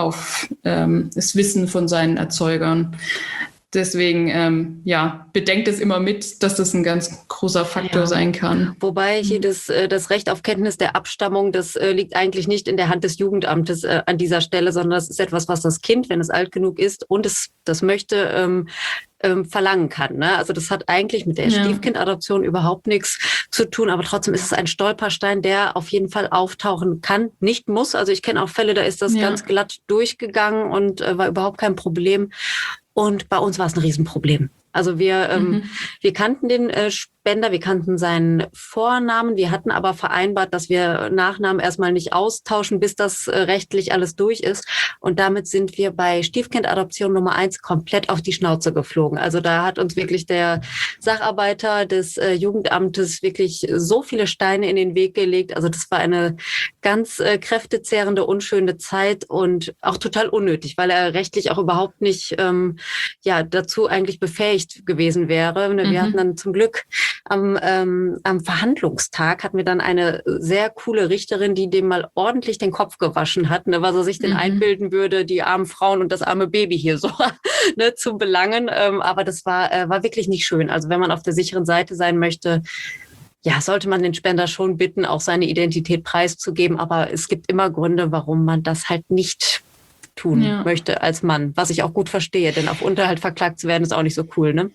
das Wissen von seinen Erzeugern. Deswegen, bedenkt es immer mit, dass das ein ganz großer Faktor sein kann. Wobei hier das Recht auf Kenntnis der Abstammung, das liegt eigentlich nicht in der Hand des Jugendamtes an dieser Stelle, sondern das ist etwas, was das Kind, wenn es alt genug ist und es das möchte, verlangen kann. Ne? Also das hat eigentlich mit der Stiefkindadoption überhaupt nichts zu tun, aber trotzdem ist es ein Stolperstein, der auf jeden Fall auftauchen kann, nicht muss. Also ich kenne auch Fälle, da ist das ganz glatt durchgegangen und war überhaupt kein Problem. Und bei uns war es ein Riesenproblem. Also wir kannten den Spender, wir kannten seinen Vornamen, wir hatten aber vereinbart, dass wir Nachnamen erstmal nicht austauschen, bis das rechtlich alles durch ist. Und damit sind wir bei Stiefkindadoption Nummer 1 komplett auf die Schnauze geflogen. Also da hat uns wirklich der Sacharbeiter des Jugendamtes wirklich so viele Steine in den Weg gelegt. Also das war eine ganz kräftezehrende, unschöne Zeit und auch total unnötig, weil er rechtlich auch überhaupt nicht dazu eigentlich befähigt gewesen wäre. Wir hatten dann zum Glück am Verhandlungstag hatten wir dann eine sehr coole Richterin, die dem mal ordentlich den Kopf gewaschen hat, was er sich denn einbilden würde, die armen Frauen und das arme Baby hier so zu belangen. Aber das war wirklich nicht schön. Also wenn man auf der sicheren Seite sein möchte, sollte man den Spender schon bitten, auch seine Identität preiszugeben. Aber es gibt immer Gründe, warum man das halt nicht tun möchte als Mann, was ich auch gut verstehe, denn auf Unterhalt verklagt zu werden ist auch nicht so cool, ne?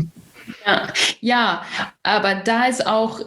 Ja, aber da ist auch,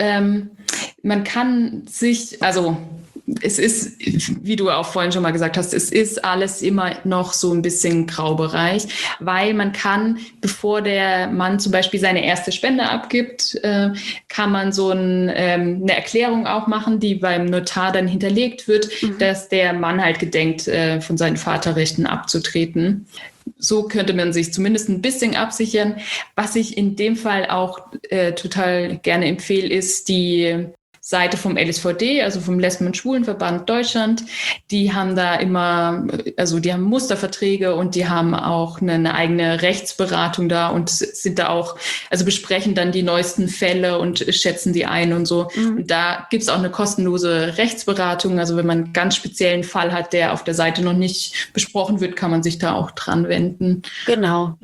man kann sich, also es ist, wie du auch vorhin schon mal gesagt hast, es ist alles immer noch so ein bisschen Graubereich, weil man kann, bevor der Mann zum Beispiel seine erste Spende abgibt, kann man so eine Erklärung auch machen, die beim Notar dann hinterlegt wird, dass der Mann halt gedenkt, von seinen Vaterrechten abzutreten. So könnte man sich zumindest ein bisschen absichern. Was ich in dem Fall auch total gerne empfehle, ist die Seite vom LSVD, also vom Lesben- und Schwulenverband Deutschland. Die haben da immer, also die haben Musterverträge und die haben auch eine eigene Rechtsberatung da und sind da auch, also besprechen dann die neuesten Fälle und schätzen die ein und so. Und da gibt es auch eine kostenlose Rechtsberatung. Also wenn man einen ganz speziellen Fall hat, der auf der Seite noch nicht besprochen wird, kann man sich da auch dran wenden. Genau,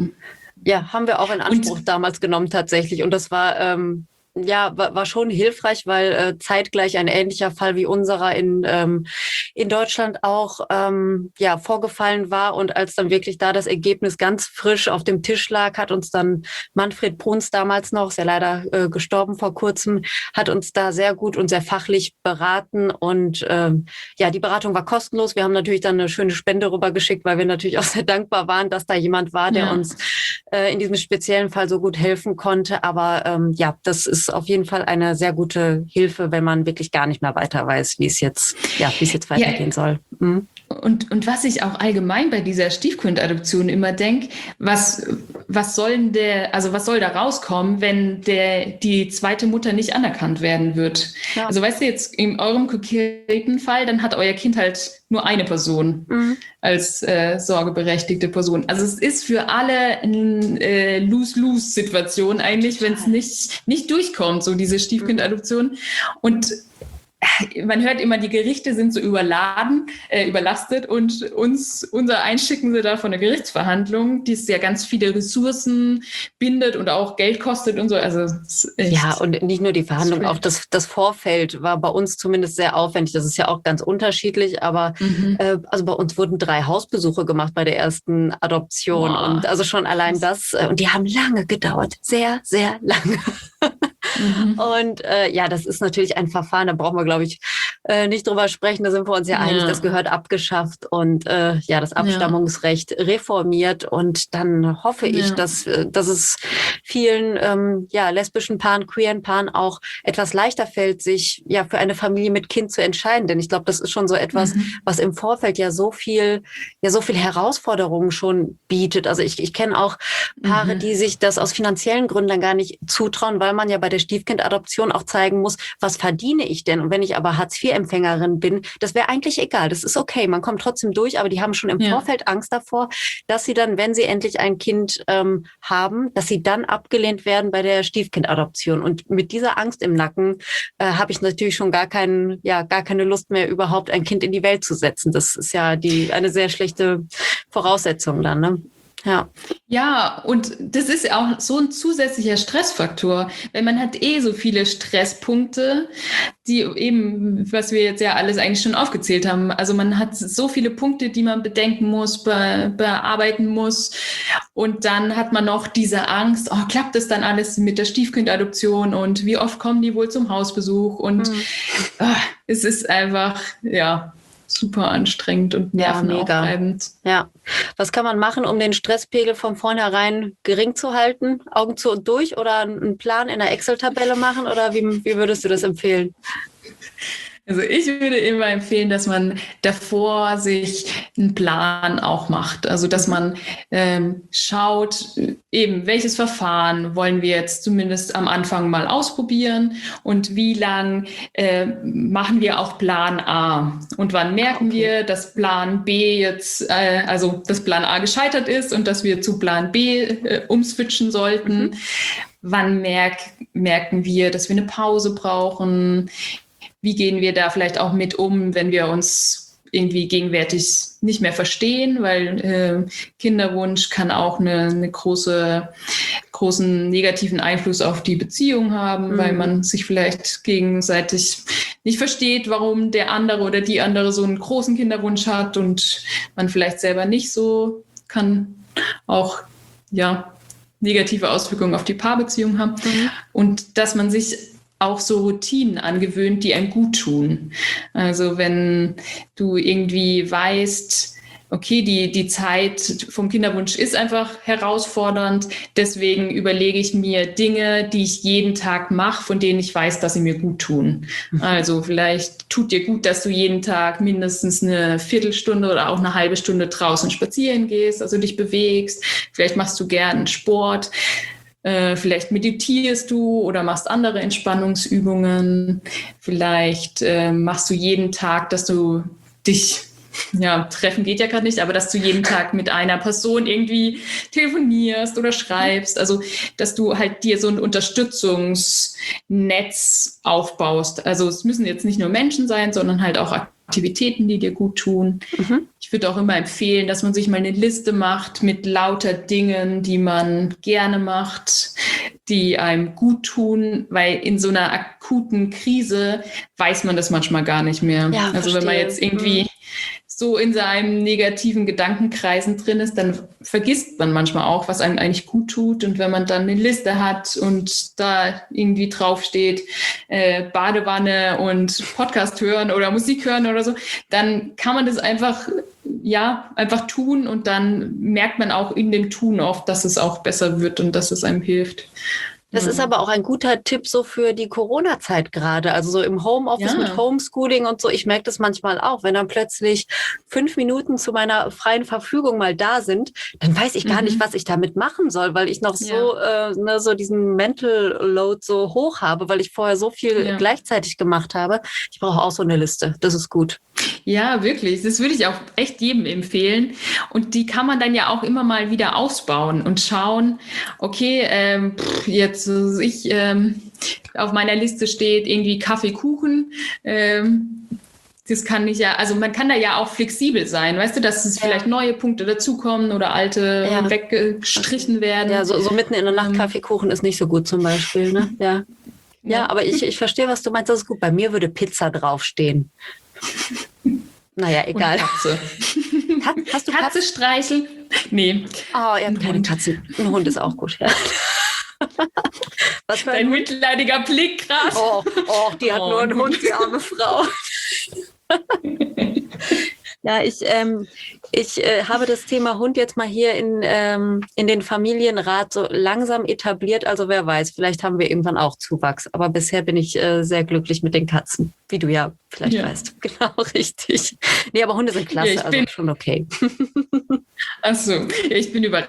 ja, haben wir auch in Anspruch damals genommen tatsächlich. Und das war war schon hilfreich, weil zeitgleich ein ähnlicher Fall wie unserer in Deutschland auch vorgefallen war. Und als dann wirklich da das Ergebnis ganz frisch auf dem Tisch lag, hat uns dann Manfred Bruns damals noch, ist ja leider gestorben vor kurzem, hat uns da sehr gut und sehr fachlich beraten. Und die Beratung war kostenlos. Wir haben natürlich dann eine schöne Spende rübergeschickt, weil wir natürlich auch sehr dankbar waren, dass da jemand war, der uns in diesem speziellen Fall so gut helfen konnte. Aber das ist auf jeden Fall eine sehr gute Hilfe, wenn man wirklich gar nicht mehr weiter weiß, wie es jetzt weitergehen soll. Mhm. Und was ich auch allgemein bei dieser Stiefkindadoption immer denke, was soll da rauskommen, wenn die zweite Mutter nicht anerkannt werden wird? Ja. Also weißt du, jetzt in eurem konkreten Fall, dann hat euer Kind halt nur eine Person als sorgeberechtigte Person. Also es ist für alle eine Lose-Lose-Situation eigentlich, wenn es nicht durchkommt, so diese Stiefkindadoption. Und man hört immer, die Gerichte sind so überlastet und unser einschicken sie da von der Gerichtsverhandlung, die es ja ganz viele Ressourcen bindet und auch Geld kostet und so. Also ja, und nicht nur die Verhandlung, auch das Vorfeld war bei uns zumindest sehr aufwendig. Das ist ja auch ganz unterschiedlich, aber also bei uns wurden 3 Hausbesuche gemacht bei der ersten Adoption. Wow. Und also schon allein das, und die haben lange gedauert, sehr, sehr lange. Und ja, das ist natürlich ein Verfahren, da brauchen wir, glaube ich, nicht drüber sprechen. Da sind wir uns ja einig, das gehört abgeschafft und ja, das Abstammungsrecht reformiert. Und dann hoffe ich, dass es vielen lesbischen Paaren, queeren Paaren auch etwas leichter fällt, sich ja für eine Familie mit Kind zu entscheiden. Denn ich glaube, das ist schon so etwas, was im Vorfeld ja so viel Herausforderungen schon bietet. Also ich kenne auch Paare, die sich das aus finanziellen Gründen dann gar nicht zutrauen, weil man ja bei der Stiefkindadoption auch zeigen muss, was verdiene ich denn? Und wenn ich aber Hartz-IV-Empfängerin bin, das wäre eigentlich egal. Das ist okay. Man kommt trotzdem durch, aber die haben schon im Vorfeld Angst davor, dass sie dann, wenn sie endlich ein Kind haben, dass sie dann abgelehnt werden bei der Stiefkindadoption. Und mit dieser Angst im Nacken habe ich natürlich schon gar keine Lust mehr, überhaupt ein Kind in die Welt zu setzen. Das ist ja eine sehr schlechte Voraussetzung dann, ne? Ja, und das ist auch so ein zusätzlicher Stressfaktor, weil man hat so viele Stresspunkte, die eben, was wir jetzt ja alles eigentlich schon aufgezählt haben. Also man hat so viele Punkte, die man bedenken muss, bearbeiten muss. Und dann hat man noch diese Angst, klappt das dann alles mit der Stiefkindadoption und wie oft kommen die wohl zum Hausbesuch? Und es ist einfach, super anstrengend und nervenaufreibend. Ja. Was kann man machen, um den Stresspegel von vornherein gering zu halten? Augen zu und durch oder einen Plan in der Excel-Tabelle machen? Oder wie würdest du das empfehlen? Also ich würde immer empfehlen, dass man davor sich einen Plan auch macht. Also dass man schaut, eben welches Verfahren wollen wir jetzt zumindest am Anfang mal ausprobieren und wie lang machen wir auch Plan A. Und wann merken wir, dass Plan B jetzt, also dass Plan A gescheitert ist und dass wir zu Plan B umswitchen sollten. Wann merken wir, dass wir eine Pause brauchen? Wie gehen wir da vielleicht auch mit um, wenn wir uns irgendwie gegenwärtig nicht mehr verstehen, weil Kinderwunsch kann auch einen großen negativen Einfluss auf die Beziehung haben, weil man sich vielleicht gegenseitig nicht versteht, warum der andere oder die andere so einen großen Kinderwunsch hat und man vielleicht selber nicht so, kann auch negative Auswirkungen auf die Paarbeziehung haben. Und dass man sich auch so Routinen angewöhnt, die einem gut tun. Also wenn du irgendwie weißt, okay, die Zeit vom Kinderwunsch ist einfach herausfordernd, deswegen überlege ich mir Dinge, die ich jeden Tag mache, von denen ich weiß, dass sie mir gut tun. Also vielleicht tut dir gut, dass du jeden Tag mindestens eine Viertelstunde oder auch eine halbe Stunde draußen spazieren gehst, also dich bewegst. Vielleicht machst du gern Sport. Vielleicht meditierst du oder machst andere Entspannungsübungen. Vielleicht machst du jeden Tag, dass du dich, treffen geht ja gerade nicht, aber dass du jeden Tag mit einer Person irgendwie telefonierst oder schreibst. Also, dass du halt dir so ein Unterstützungsnetz aufbaust. Also, es müssen jetzt nicht nur Menschen sein, sondern halt auch Aktivitäten, die dir gut tun. Ich würde auch immer empfehlen, dass man sich mal eine Liste macht mit lauter Dingen, die man gerne macht, die einem gut tun, weil in so einer akuten Krise weiß man das manchmal gar nicht mehr. Ja, also wenn man jetzt irgendwie so in seinem negativen Gedankenkreisen drin ist, dann vergisst man manchmal auch, was einem eigentlich gut tut. Und wenn man dann eine Liste hat und da irgendwie draufsteht, Badewanne und Podcast hören oder Musik hören oder so, dann kann man das einfach tun und dann merkt man auch in dem Tun oft, dass es auch besser wird und dass es einem hilft. Das ist aber auch ein guter Tipp so für die Corona-Zeit gerade, also so im Homeoffice mit Homeschooling und so. Ich merke das manchmal auch, wenn dann plötzlich 5 Minuten zu meiner freien Verfügung mal da sind, dann weiß ich gar nicht, was ich damit machen soll, weil ich noch so diesen Mental Load so hoch habe, weil ich vorher so viel gleichzeitig gemacht habe. Ich brauche auch so eine Liste. Das ist gut. Ja, wirklich. Das würde ich auch echt jedem empfehlen. Und die kann man dann ja auch immer mal wieder ausbauen und schauen, okay, jetzt auf meiner Liste steht irgendwie Kaffee, Kuchen. Das kann nicht also man kann da ja auch flexibel sein, weißt du, dass es vielleicht neue Punkte dazukommen oder alte weggestrichen werden. Ja, so mitten in der Nacht Kaffeekuchen ist nicht so gut zum Beispiel, ne? Ja. Ja, aber ich verstehe, was du meinst. Das ist gut. Bei mir würde Pizza draufstehen. Naja, egal. Katze. Hast du Katze streicheln? Nee. Oh, ihr habt keine Katzen. Ein Hund ist auch gut, ja. Was für ein mitleidiger Blick gerade. Oh, die hat nur einen Hund, die arme Frau. Ja, ich habe das Thema Hund jetzt mal hier in den Familienrat so langsam etabliert. Also wer weiß, vielleicht haben wir irgendwann auch Zuwachs. Aber bisher bin ich sehr glücklich mit den Katzen, wie du ja vielleicht weißt. Genau, richtig. Nee, aber Hunde sind klasse, also schon okay. Ach so, ich bin überrascht,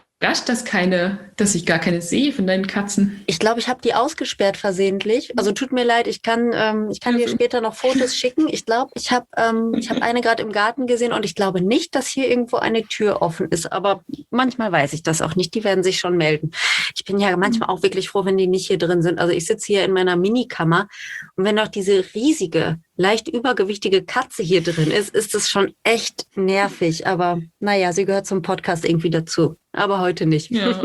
dass ich gar keine sehe von deinen Katzen. Ich glaube, ich habe die ausgesperrt versehentlich. Also tut mir leid, ich kann dir später noch Fotos schicken. Ich glaube, ich habe eine gerade im Garten gesehen und ich glaube nicht, dass hier irgendwo eine Tür offen ist. Aber manchmal weiß ich das auch nicht. Die werden sich schon melden. Ich bin ja manchmal auch wirklich froh, wenn die nicht hier drin sind. Also ich sitze hier in meiner Minikammer und wenn auch diese riesige, leicht übergewichtige Katze hier drin ist das schon echt nervig. Aber naja, sie gehört zum Podcast irgendwie dazu. Aber heute nicht. Ja.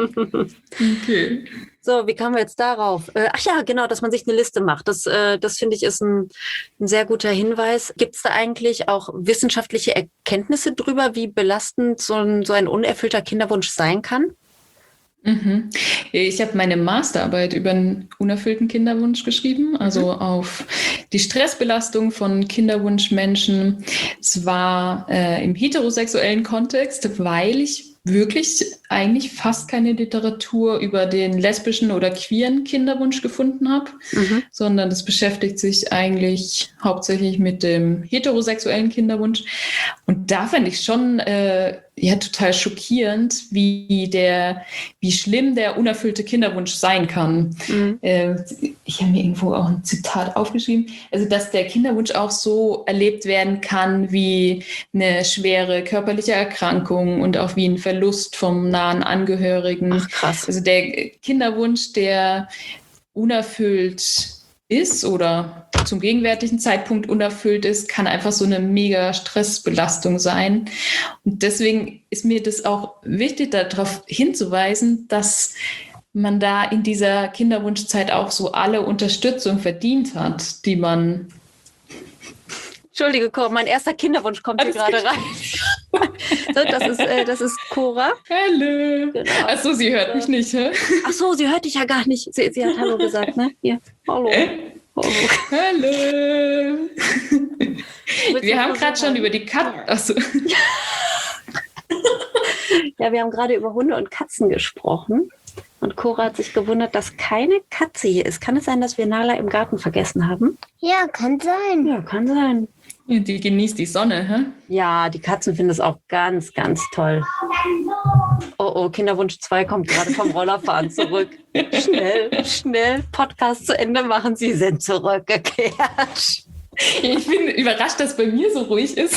Okay. So, wie kamen wir jetzt darauf? Ach ja, genau, dass man sich eine Liste macht. Das finde ich, ist ein sehr guter Hinweis. Gibt es da eigentlich auch wissenschaftliche Erkenntnisse drüber, wie belastend so ein unerfüllter Kinderwunsch sein kann? Mhm. Ich habe meine Masterarbeit über einen unerfüllten Kinderwunsch geschrieben, also auf die Stressbelastung von Kinderwunschmenschen. Es war im heterosexuellen Kontext, weil ich wirklich eigentlich fast keine Literatur über den lesbischen oder queeren Kinderwunsch gefunden habe, sondern das beschäftigt sich eigentlich hauptsächlich mit dem heterosexuellen Kinderwunsch. Und da fand ich schon total schockierend, wie schlimm der unerfüllte Kinderwunsch sein kann. Ich habe mir irgendwo auch ein Zitat aufgeschrieben, also dass der Kinderwunsch auch so erlebt werden kann wie eine schwere körperliche Erkrankung und auch wie ein Verlust vom nahen Angehörigen. Ach, krass. Also der Kinderwunsch, der unerfüllt ist oder zum gegenwärtigen Zeitpunkt unerfüllt ist, kann einfach so eine mega Stressbelastung sein. Und deswegen ist mir das auch wichtig, darauf hinzuweisen, dass man da in dieser Kinderwunschzeit auch so alle Unterstützung verdient hat, die man... Entschuldige, Cora, mein erster Kinderwunsch kommt hier gerade rein. So, das ist Cora. Hallo. Genau. Achso, sie hört mich nicht, hä? Ach so, sie hört dich ja gar nicht. Sie hat Hallo gesagt, ne? Hier, hallo. Hallo. Wir haben gerade schon über die Katzen... Achso. Ja, wir haben gerade über Hunde und Katzen gesprochen. Und Cora hat sich gewundert, dass keine Katze hier ist. Kann es sein, dass wir Nala im Garten vergessen haben? Ja, kann sein. Ja, kann sein. Die genießt die Sonne, hä? Ja, die Katzen finden es auch ganz, ganz toll. Oh, Kinderwunsch 2 kommt gerade vom Rollerfahren zurück. Schnell, Podcast zu Ende machen. Sie sind zurückgekehrt. Ich bin überrascht, dass bei mir so ruhig ist.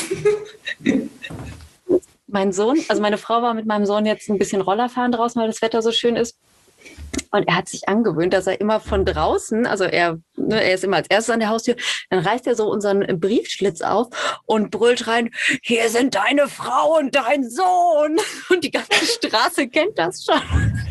Mein Sohn, also meine Frau war mit meinem Sohn jetzt ein bisschen Rollerfahren draußen, weil das Wetter so schön ist. Und er hat sich angewöhnt, dass er immer von draußen, also er ist immer als erstes an der Haustür, dann reißt er so unseren Briefschlitz auf und brüllt rein, hier sind deine Frau und dein Sohn. Und die ganze Straße kennt das schon.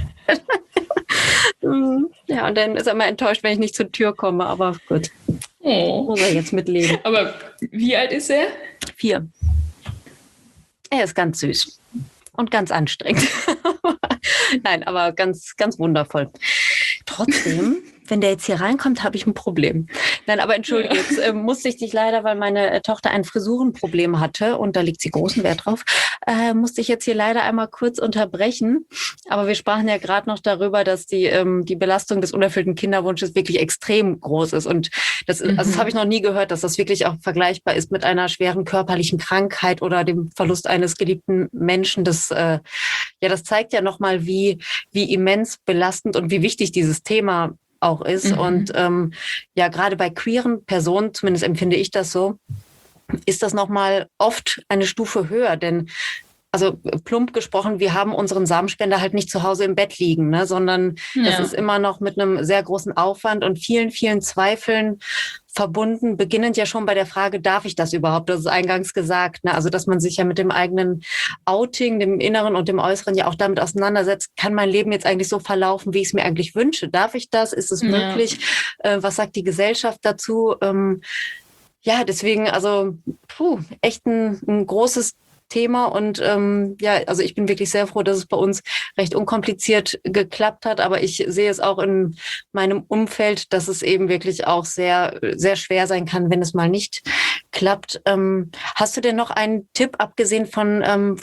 Ja, und dann ist er immer enttäuscht, wenn ich nicht zur Tür komme, aber gut. Muss er jetzt mitleben. Aber wie alt ist er? 4. Er ist ganz süß und ganz anstrengend. Nein, aber ganz, ganz wundervoll. Trotzdem, wenn der jetzt hier reinkommt, habe ich ein Problem. Nein, aber entschuldige, jetzt musste ich dich leider, weil meine Tochter ein Frisurenproblem hatte und da legt sie großen Wert drauf, musste ich jetzt hier leider einmal kurz unterbrechen. Aber wir sprachen ja gerade noch darüber, dass die Belastung des unerfüllten Kinderwunsches wirklich extrem groß ist. Und also das habe ich noch nie gehört, dass das wirklich auch vergleichbar ist mit einer schweren körperlichen Krankheit oder dem Verlust eines geliebten Menschen. Das zeigt ja nochmal, wie immens belastend und wie wichtig dieses Thema auch ist. Und gerade bei queeren Personen, zumindest empfinde ich das so, ist das nochmal oft eine Stufe höher, denn also plump gesprochen, wir haben unseren Samenspender halt nicht zu Hause im Bett liegen, ne, sondern das ist immer noch mit einem sehr großen Aufwand und vielen, vielen Zweifeln verbunden, beginnend ja schon bei der Frage, darf ich das überhaupt? Das ist eingangs gesagt, ne? Also dass man sich ja mit dem eigenen Outing, dem Inneren und dem Äußeren ja auch damit auseinandersetzt, kann mein Leben jetzt eigentlich so verlaufen, wie ich es mir eigentlich wünsche? Darf ich das? Ist es möglich? Was sagt die Gesellschaft dazu? Ja, deswegen, also echt ein großes Thema und also ich bin wirklich sehr froh, dass es bei uns recht unkompliziert geklappt hat, aber ich sehe es auch in meinem Umfeld, dass es eben wirklich auch sehr, sehr schwer sein kann, wenn es mal nicht klappt. Hast du denn noch einen Tipp, abgesehen von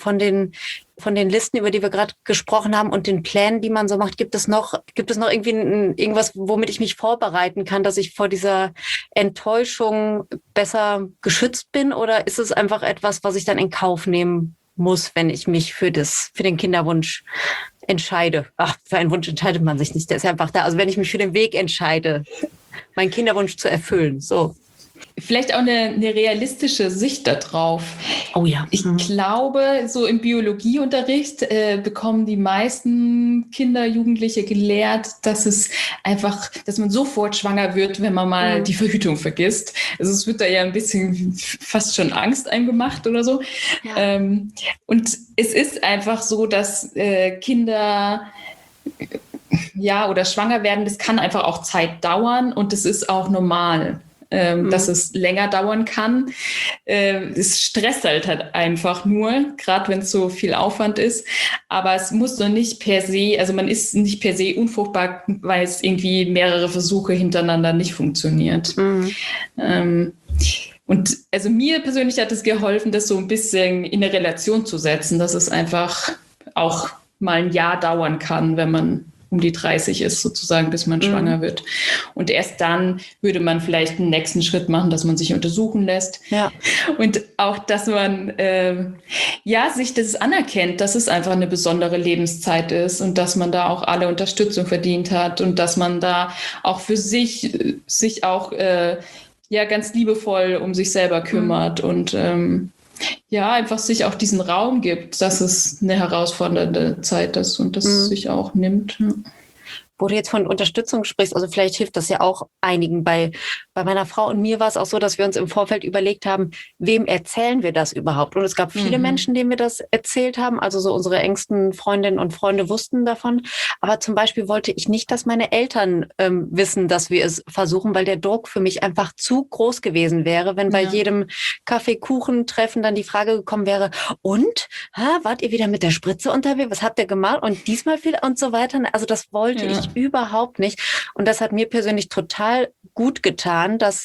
den Listen, über die wir gerade gesprochen haben und den Plänen, die man so macht, gibt es noch irgendwie irgendwas, womit ich mich vorbereiten kann, dass ich vor dieser Enttäuschung besser geschützt bin? Oder ist es einfach etwas, was ich dann in Kauf nehmen muss, wenn ich mich für den Kinderwunsch entscheide? Ach, für einen Wunsch entscheidet man sich nicht, der ist einfach da. Also wenn ich mich für den Weg entscheide, meinen Kinderwunsch zu erfüllen, so. Vielleicht auch eine realistische Sicht darauf. Oh ja. Ich glaube, so im Biologieunterricht bekommen die meisten Kinder, Jugendliche gelehrt, dass man sofort schwanger wird, wenn man mal die Verhütung vergisst. Also es wird da ja ein bisschen fast schon Angst eingemacht oder so. Ja. Und es ist einfach so, dass Kinder oder schwanger werden, das kann einfach auch Zeit dauern und das ist auch normal. Dass es länger dauern kann. Es stresst halt einfach nur, gerade wenn es so viel Aufwand ist. Aber es muss doch nicht per se, also man ist nicht per se unfruchtbar, weil es irgendwie mehrere Versuche hintereinander nicht funktioniert. Und also mir persönlich hat es geholfen, das so ein bisschen in eine Relation zu setzen, dass es einfach auch mal ein Jahr dauern kann, wenn man um die 30 ist sozusagen, bis man schwanger wird. Und erst dann würde man vielleicht einen nächsten Schritt machen, dass man sich untersuchen lässt. Ja. Und auch, dass man sich das anerkennt, dass es einfach eine besondere Lebenszeit ist und dass man da auch alle Unterstützung verdient hat und dass man da auch für sich auch ganz liebevoll um sich selber kümmert und einfach sich auch diesen Raum gibt, dass es eine herausfordernde Zeit ist und das sich auch nimmt. Ja. Wo du jetzt von Unterstützung sprichst, also vielleicht hilft das ja auch einigen. Bei meiner Frau und mir war es auch so, dass wir uns im Vorfeld überlegt haben, wem erzählen wir das überhaupt? Und es gab viele Menschen, denen wir das erzählt haben. Also so unsere engsten Freundinnen und Freunde wussten davon. Aber zum Beispiel wollte ich nicht, dass meine Eltern wissen, dass wir es versuchen, weil der Druck für mich einfach zu groß gewesen wäre, wenn bei jedem Kaffee-Kuchen-Treffen dann die Frage gekommen wäre, und? Wart ihr wieder mit der Spritze unterwegs? Was habt ihr gemacht? Und diesmal wieder und so weiter. Also das wollte ich überhaupt nicht. Und das hat mir persönlich total gut getan, dass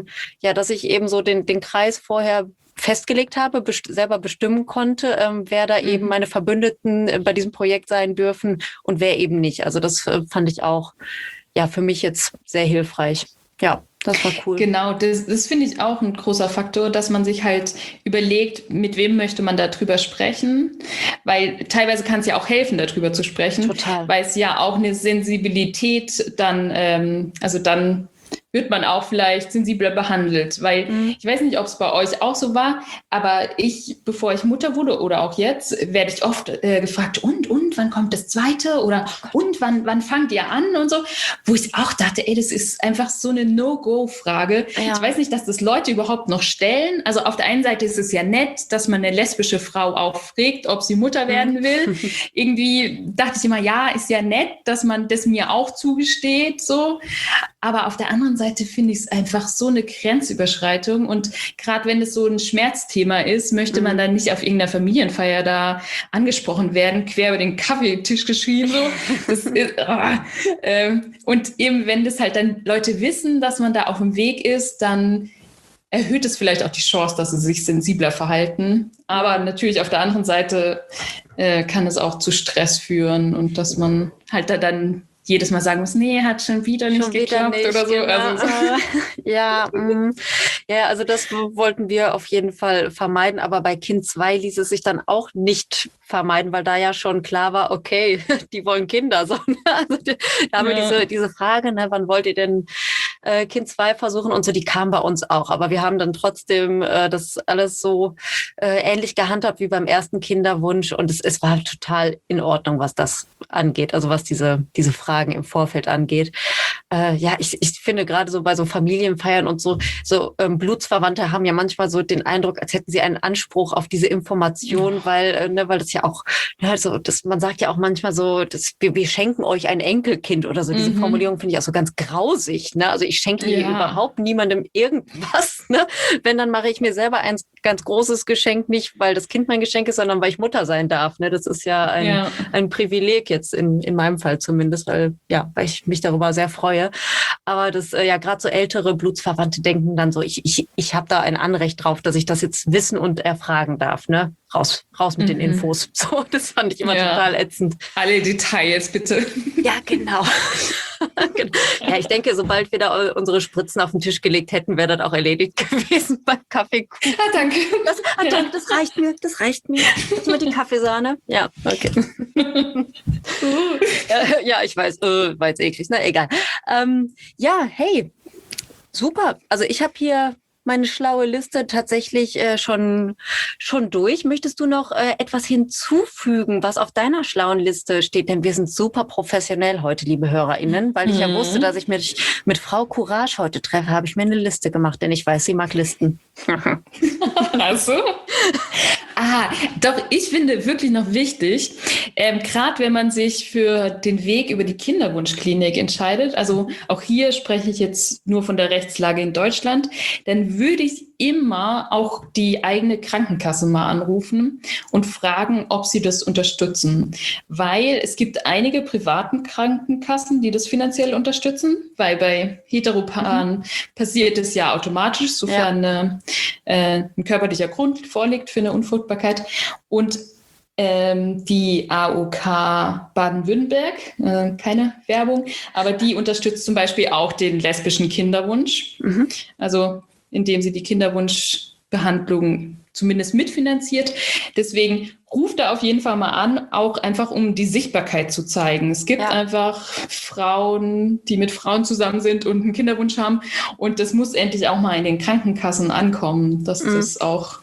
ich eben so den Kreis vorher festgelegt habe, selber bestimmen konnte, wer da eben meine Verbündeten bei diesem Projekt sein dürfen und wer eben nicht. Also das fand ich auch für mich jetzt sehr hilfreich. Ja, das war cool. Genau, das finde ich auch ein großer Faktor, dass man sich halt überlegt, mit wem möchte man darüber sprechen, weil teilweise kann es ja auch helfen, darüber zu sprechen. Total. Weil es ja auch eine Sensibilität dann wird man auch vielleicht sensibler behandelt, weil ich weiß nicht, ob es bei euch auch so war, aber bevor ich Mutter wurde oder auch jetzt, werde ich oft gefragt, und wann kommt das zweite oder und wann fangt ihr an und so, wo ich auch dachte, das ist einfach so eine No-Go-Frage. Ja. Ich weiß nicht, dass das Leute überhaupt noch stellen. Also auf der einen Seite ist es ja nett, dass man eine lesbische Frau auch fragt, ob sie Mutter werden will. Irgendwie dachte ich immer, ist ja nett, dass man das mir auch zugesteht, so. Aber auf der anderen Seite finde ich es einfach so eine Grenzüberschreitung. Und gerade wenn es so ein Schmerzthema ist, möchte man dann nicht auf irgendeiner Familienfeier da angesprochen werden, quer über den Kaffeetisch geschrien. So. Das ist, und eben, wenn das halt dann Leute wissen, dass man da auf dem Weg ist, dann erhöht es vielleicht auch die Chance, dass sie sich sensibler verhalten. Aber natürlich auf der anderen Seite kann es auch zu Stress führen und dass man halt da dann jedes Mal sagen muss, hat schon wieder nicht geklappt oder so. Genau. Also also das wollten wir auf jeden Fall vermeiden, aber bei Kind 2 ließ es sich dann auch nicht vermeiden, weil da ja schon klar war, okay, die wollen Kinder. So, also da haben wir diese Frage, wann wollt ihr denn Kind 2 versuchen und so, die kam bei uns auch. Aber wir haben dann trotzdem das alles so ähnlich gehandhabt wie beim ersten Kinderwunsch. Und es war total in Ordnung, was das angeht, also was diese Fragen im Vorfeld angeht. Ja, ich finde gerade so bei so Familienfeiern und so Blutsverwandte haben ja manchmal so den Eindruck, als hätten sie einen Anspruch auf diese Information, weil das ja auch, also man sagt ja auch manchmal so, wir schenken euch ein Enkelkind oder so. Diese Formulierung finde ich auch so ganz grausig. Ne? Also ich schenke hier überhaupt niemandem irgendwas. Ne? Wenn, dann mache ich mir selber ein ganz großes Geschenk, nicht weil das Kind mein Geschenk ist, sondern weil ich Mutter sein darf. Ne? Das ist ja ein Privileg jetzt in meinem Fall zumindest, weil ich mich darüber sehr freue. Aber das gerade so ältere Blutsverwandte denken dann so, ich habe da ein Anrecht drauf, dass ich das jetzt wissen und erfragen darf. Ne? Raus mit den Infos. So, das fand ich immer total ätzend. Alle Details, bitte. Ja, genau. Ja, ich denke, sobald wir da unsere Spritzen auf den Tisch gelegt hätten, wäre das auch erledigt gewesen beim Kaffeekuchen. Ah, danke. Das reicht mir. Jetzt mit die Kaffeesahne. Ja, okay. Ja, ich weiß, war jetzt eklig, ne? Egal. Hey, super. Also ich habe hier meine schlaue Liste tatsächlich schon durch. Möchtest du noch etwas hinzufügen, was auf deiner schlauen Liste steht? Denn wir sind super professionell heute, liebe HörerInnen, weil ich ja wusste, dass ich mich mit Frau Courage heute treffe, habe ich mir eine Liste gemacht, denn ich weiß, sie mag Listen. Ach so? Doch, ich finde wirklich noch wichtig, gerade wenn man sich für den Weg über die Kinderwunschklinik entscheidet, also auch hier spreche ich jetzt nur von der Rechtslage in Deutschland, dann würde ich immer auch die eigene Krankenkasse mal anrufen und fragen, ob sie das unterstützen. Weil es gibt einige privaten Krankenkassen, die das finanziell unterstützen, weil bei Heteropaaren passiert es ja automatisch, sofern ein körperlicher Grund vorliegt für eine Unfruchtbarkeit. Und die AOK Baden-Württemberg, keine Werbung, aber die unterstützt zum Beispiel auch den lesbischen Kinderwunsch. Also indem sie die Kinderwunschbehandlung zumindest mitfinanziert. Deswegen ruft da auf jeden Fall mal an, auch einfach um die Sichtbarkeit zu zeigen. Es gibt einfach Frauen, die mit Frauen zusammen sind und einen Kinderwunsch haben. Und das muss endlich auch mal in den Krankenkassen ankommen, dass das auch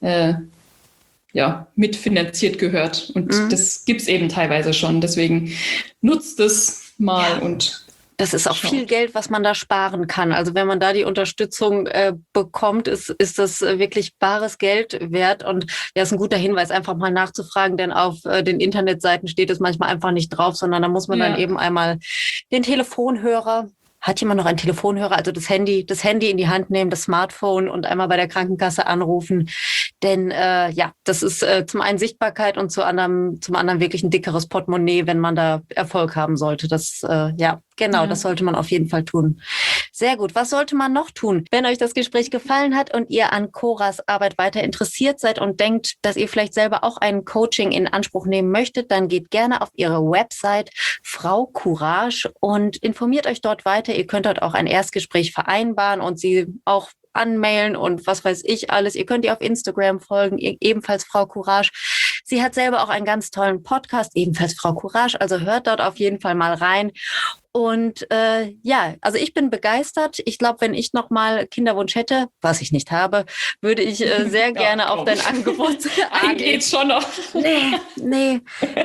mitfinanziert gehört. Und das gibt es eben teilweise schon. Deswegen nutzt es mal und das ist auch viel Geld, was man da sparen kann. Also wenn man da die Unterstützung bekommt, ist das wirklich bares Geld wert. Und ist ein guter Hinweis, einfach mal nachzufragen, denn auf den Internetseiten steht es manchmal einfach nicht drauf, sondern da muss man dann eben einmal den Telefonhörer. Hat jemand noch einen Telefonhörer? Also das Handy in die Hand nehmen, das Smartphone und einmal bei der Krankenkasse anrufen. Denn das ist zum einen Sichtbarkeit und zum anderen wirklich ein dickeres Portemonnaie, wenn man da Erfolg haben sollte. Das das sollte man auf jeden Fall tun. Sehr gut. Was sollte man noch tun? Wenn euch das Gespräch gefallen hat und ihr an Coras Arbeit weiter interessiert seid und denkt, dass ihr vielleicht selber auch ein Coaching in Anspruch nehmen möchtet, dann geht gerne auf ihre Website Frau Courage und informiert euch dort weiter. Ihr könnt dort auch ein Erstgespräch vereinbaren und sie auch anmailen und was weiß ich alles. Ihr könnt ihr auf Instagram folgen, ebenfalls Frau Courage. Sie hat selber auch einen ganz tollen Podcast, ebenfalls Frau Courage. Also hört dort auf jeden Fall mal rein. Und also ich bin begeistert. Ich glaube, wenn ich nochmal Kinderwunsch hätte, was ich nicht habe, würde ich sehr gerne auf dein Angebot eingehen. Geht schon noch. Nee.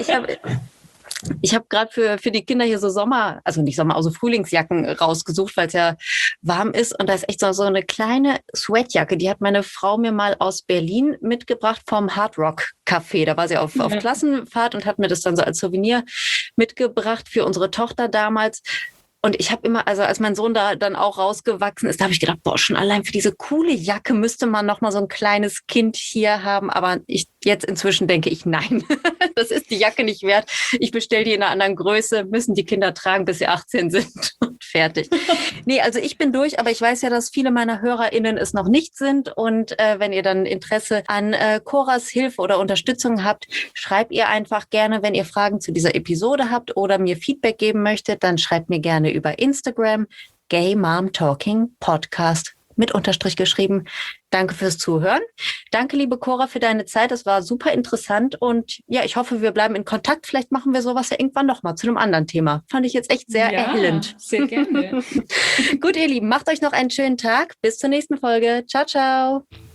Ich habe gerade für die Kinder hier so Frühlingsjacken rausgesucht, weil es ja warm ist. Und da ist echt so eine kleine Sweatjacke. Die hat meine Frau mir mal aus Berlin mitgebracht vom Hard Rock Café. Da war sie auf Klassenfahrt und hat mir das dann so als Souvenir mitgebracht für unsere Tochter damals. Und ich habe immer, also als mein Sohn da dann auch rausgewachsen ist, da habe ich gedacht, schon allein für diese coole Jacke müsste man noch mal so ein kleines Kind hier haben. Aber jetzt inzwischen denke ich, nein, das ist die Jacke nicht wert. Ich bestelle die in einer anderen Größe, müssen die Kinder tragen, bis sie 18 sind und fertig. Nee, also ich bin durch, aber ich weiß ja, dass viele meiner HörerInnen es noch nicht sind. Und wenn ihr dann Interesse an Coras Hilfe oder Unterstützung habt, schreibt ihr einfach gerne, wenn ihr Fragen zu dieser Episode habt oder mir Feedback geben möchtet, dann schreibt mir gerne über Instagram, Gay Mom Talking Podcast mit Unterstrich geschrieben. Danke fürs Zuhören. Danke, liebe Cora, für deine Zeit. Das war super interessant und ja, ich hoffe, wir bleiben in Kontakt. Vielleicht machen wir sowas ja irgendwann nochmal zu einem anderen Thema. Fand ich jetzt echt sehr erhellend. Sehr gerne. Gut, ihr Lieben, macht euch noch einen schönen Tag. Bis zur nächsten Folge. Ciao, ciao.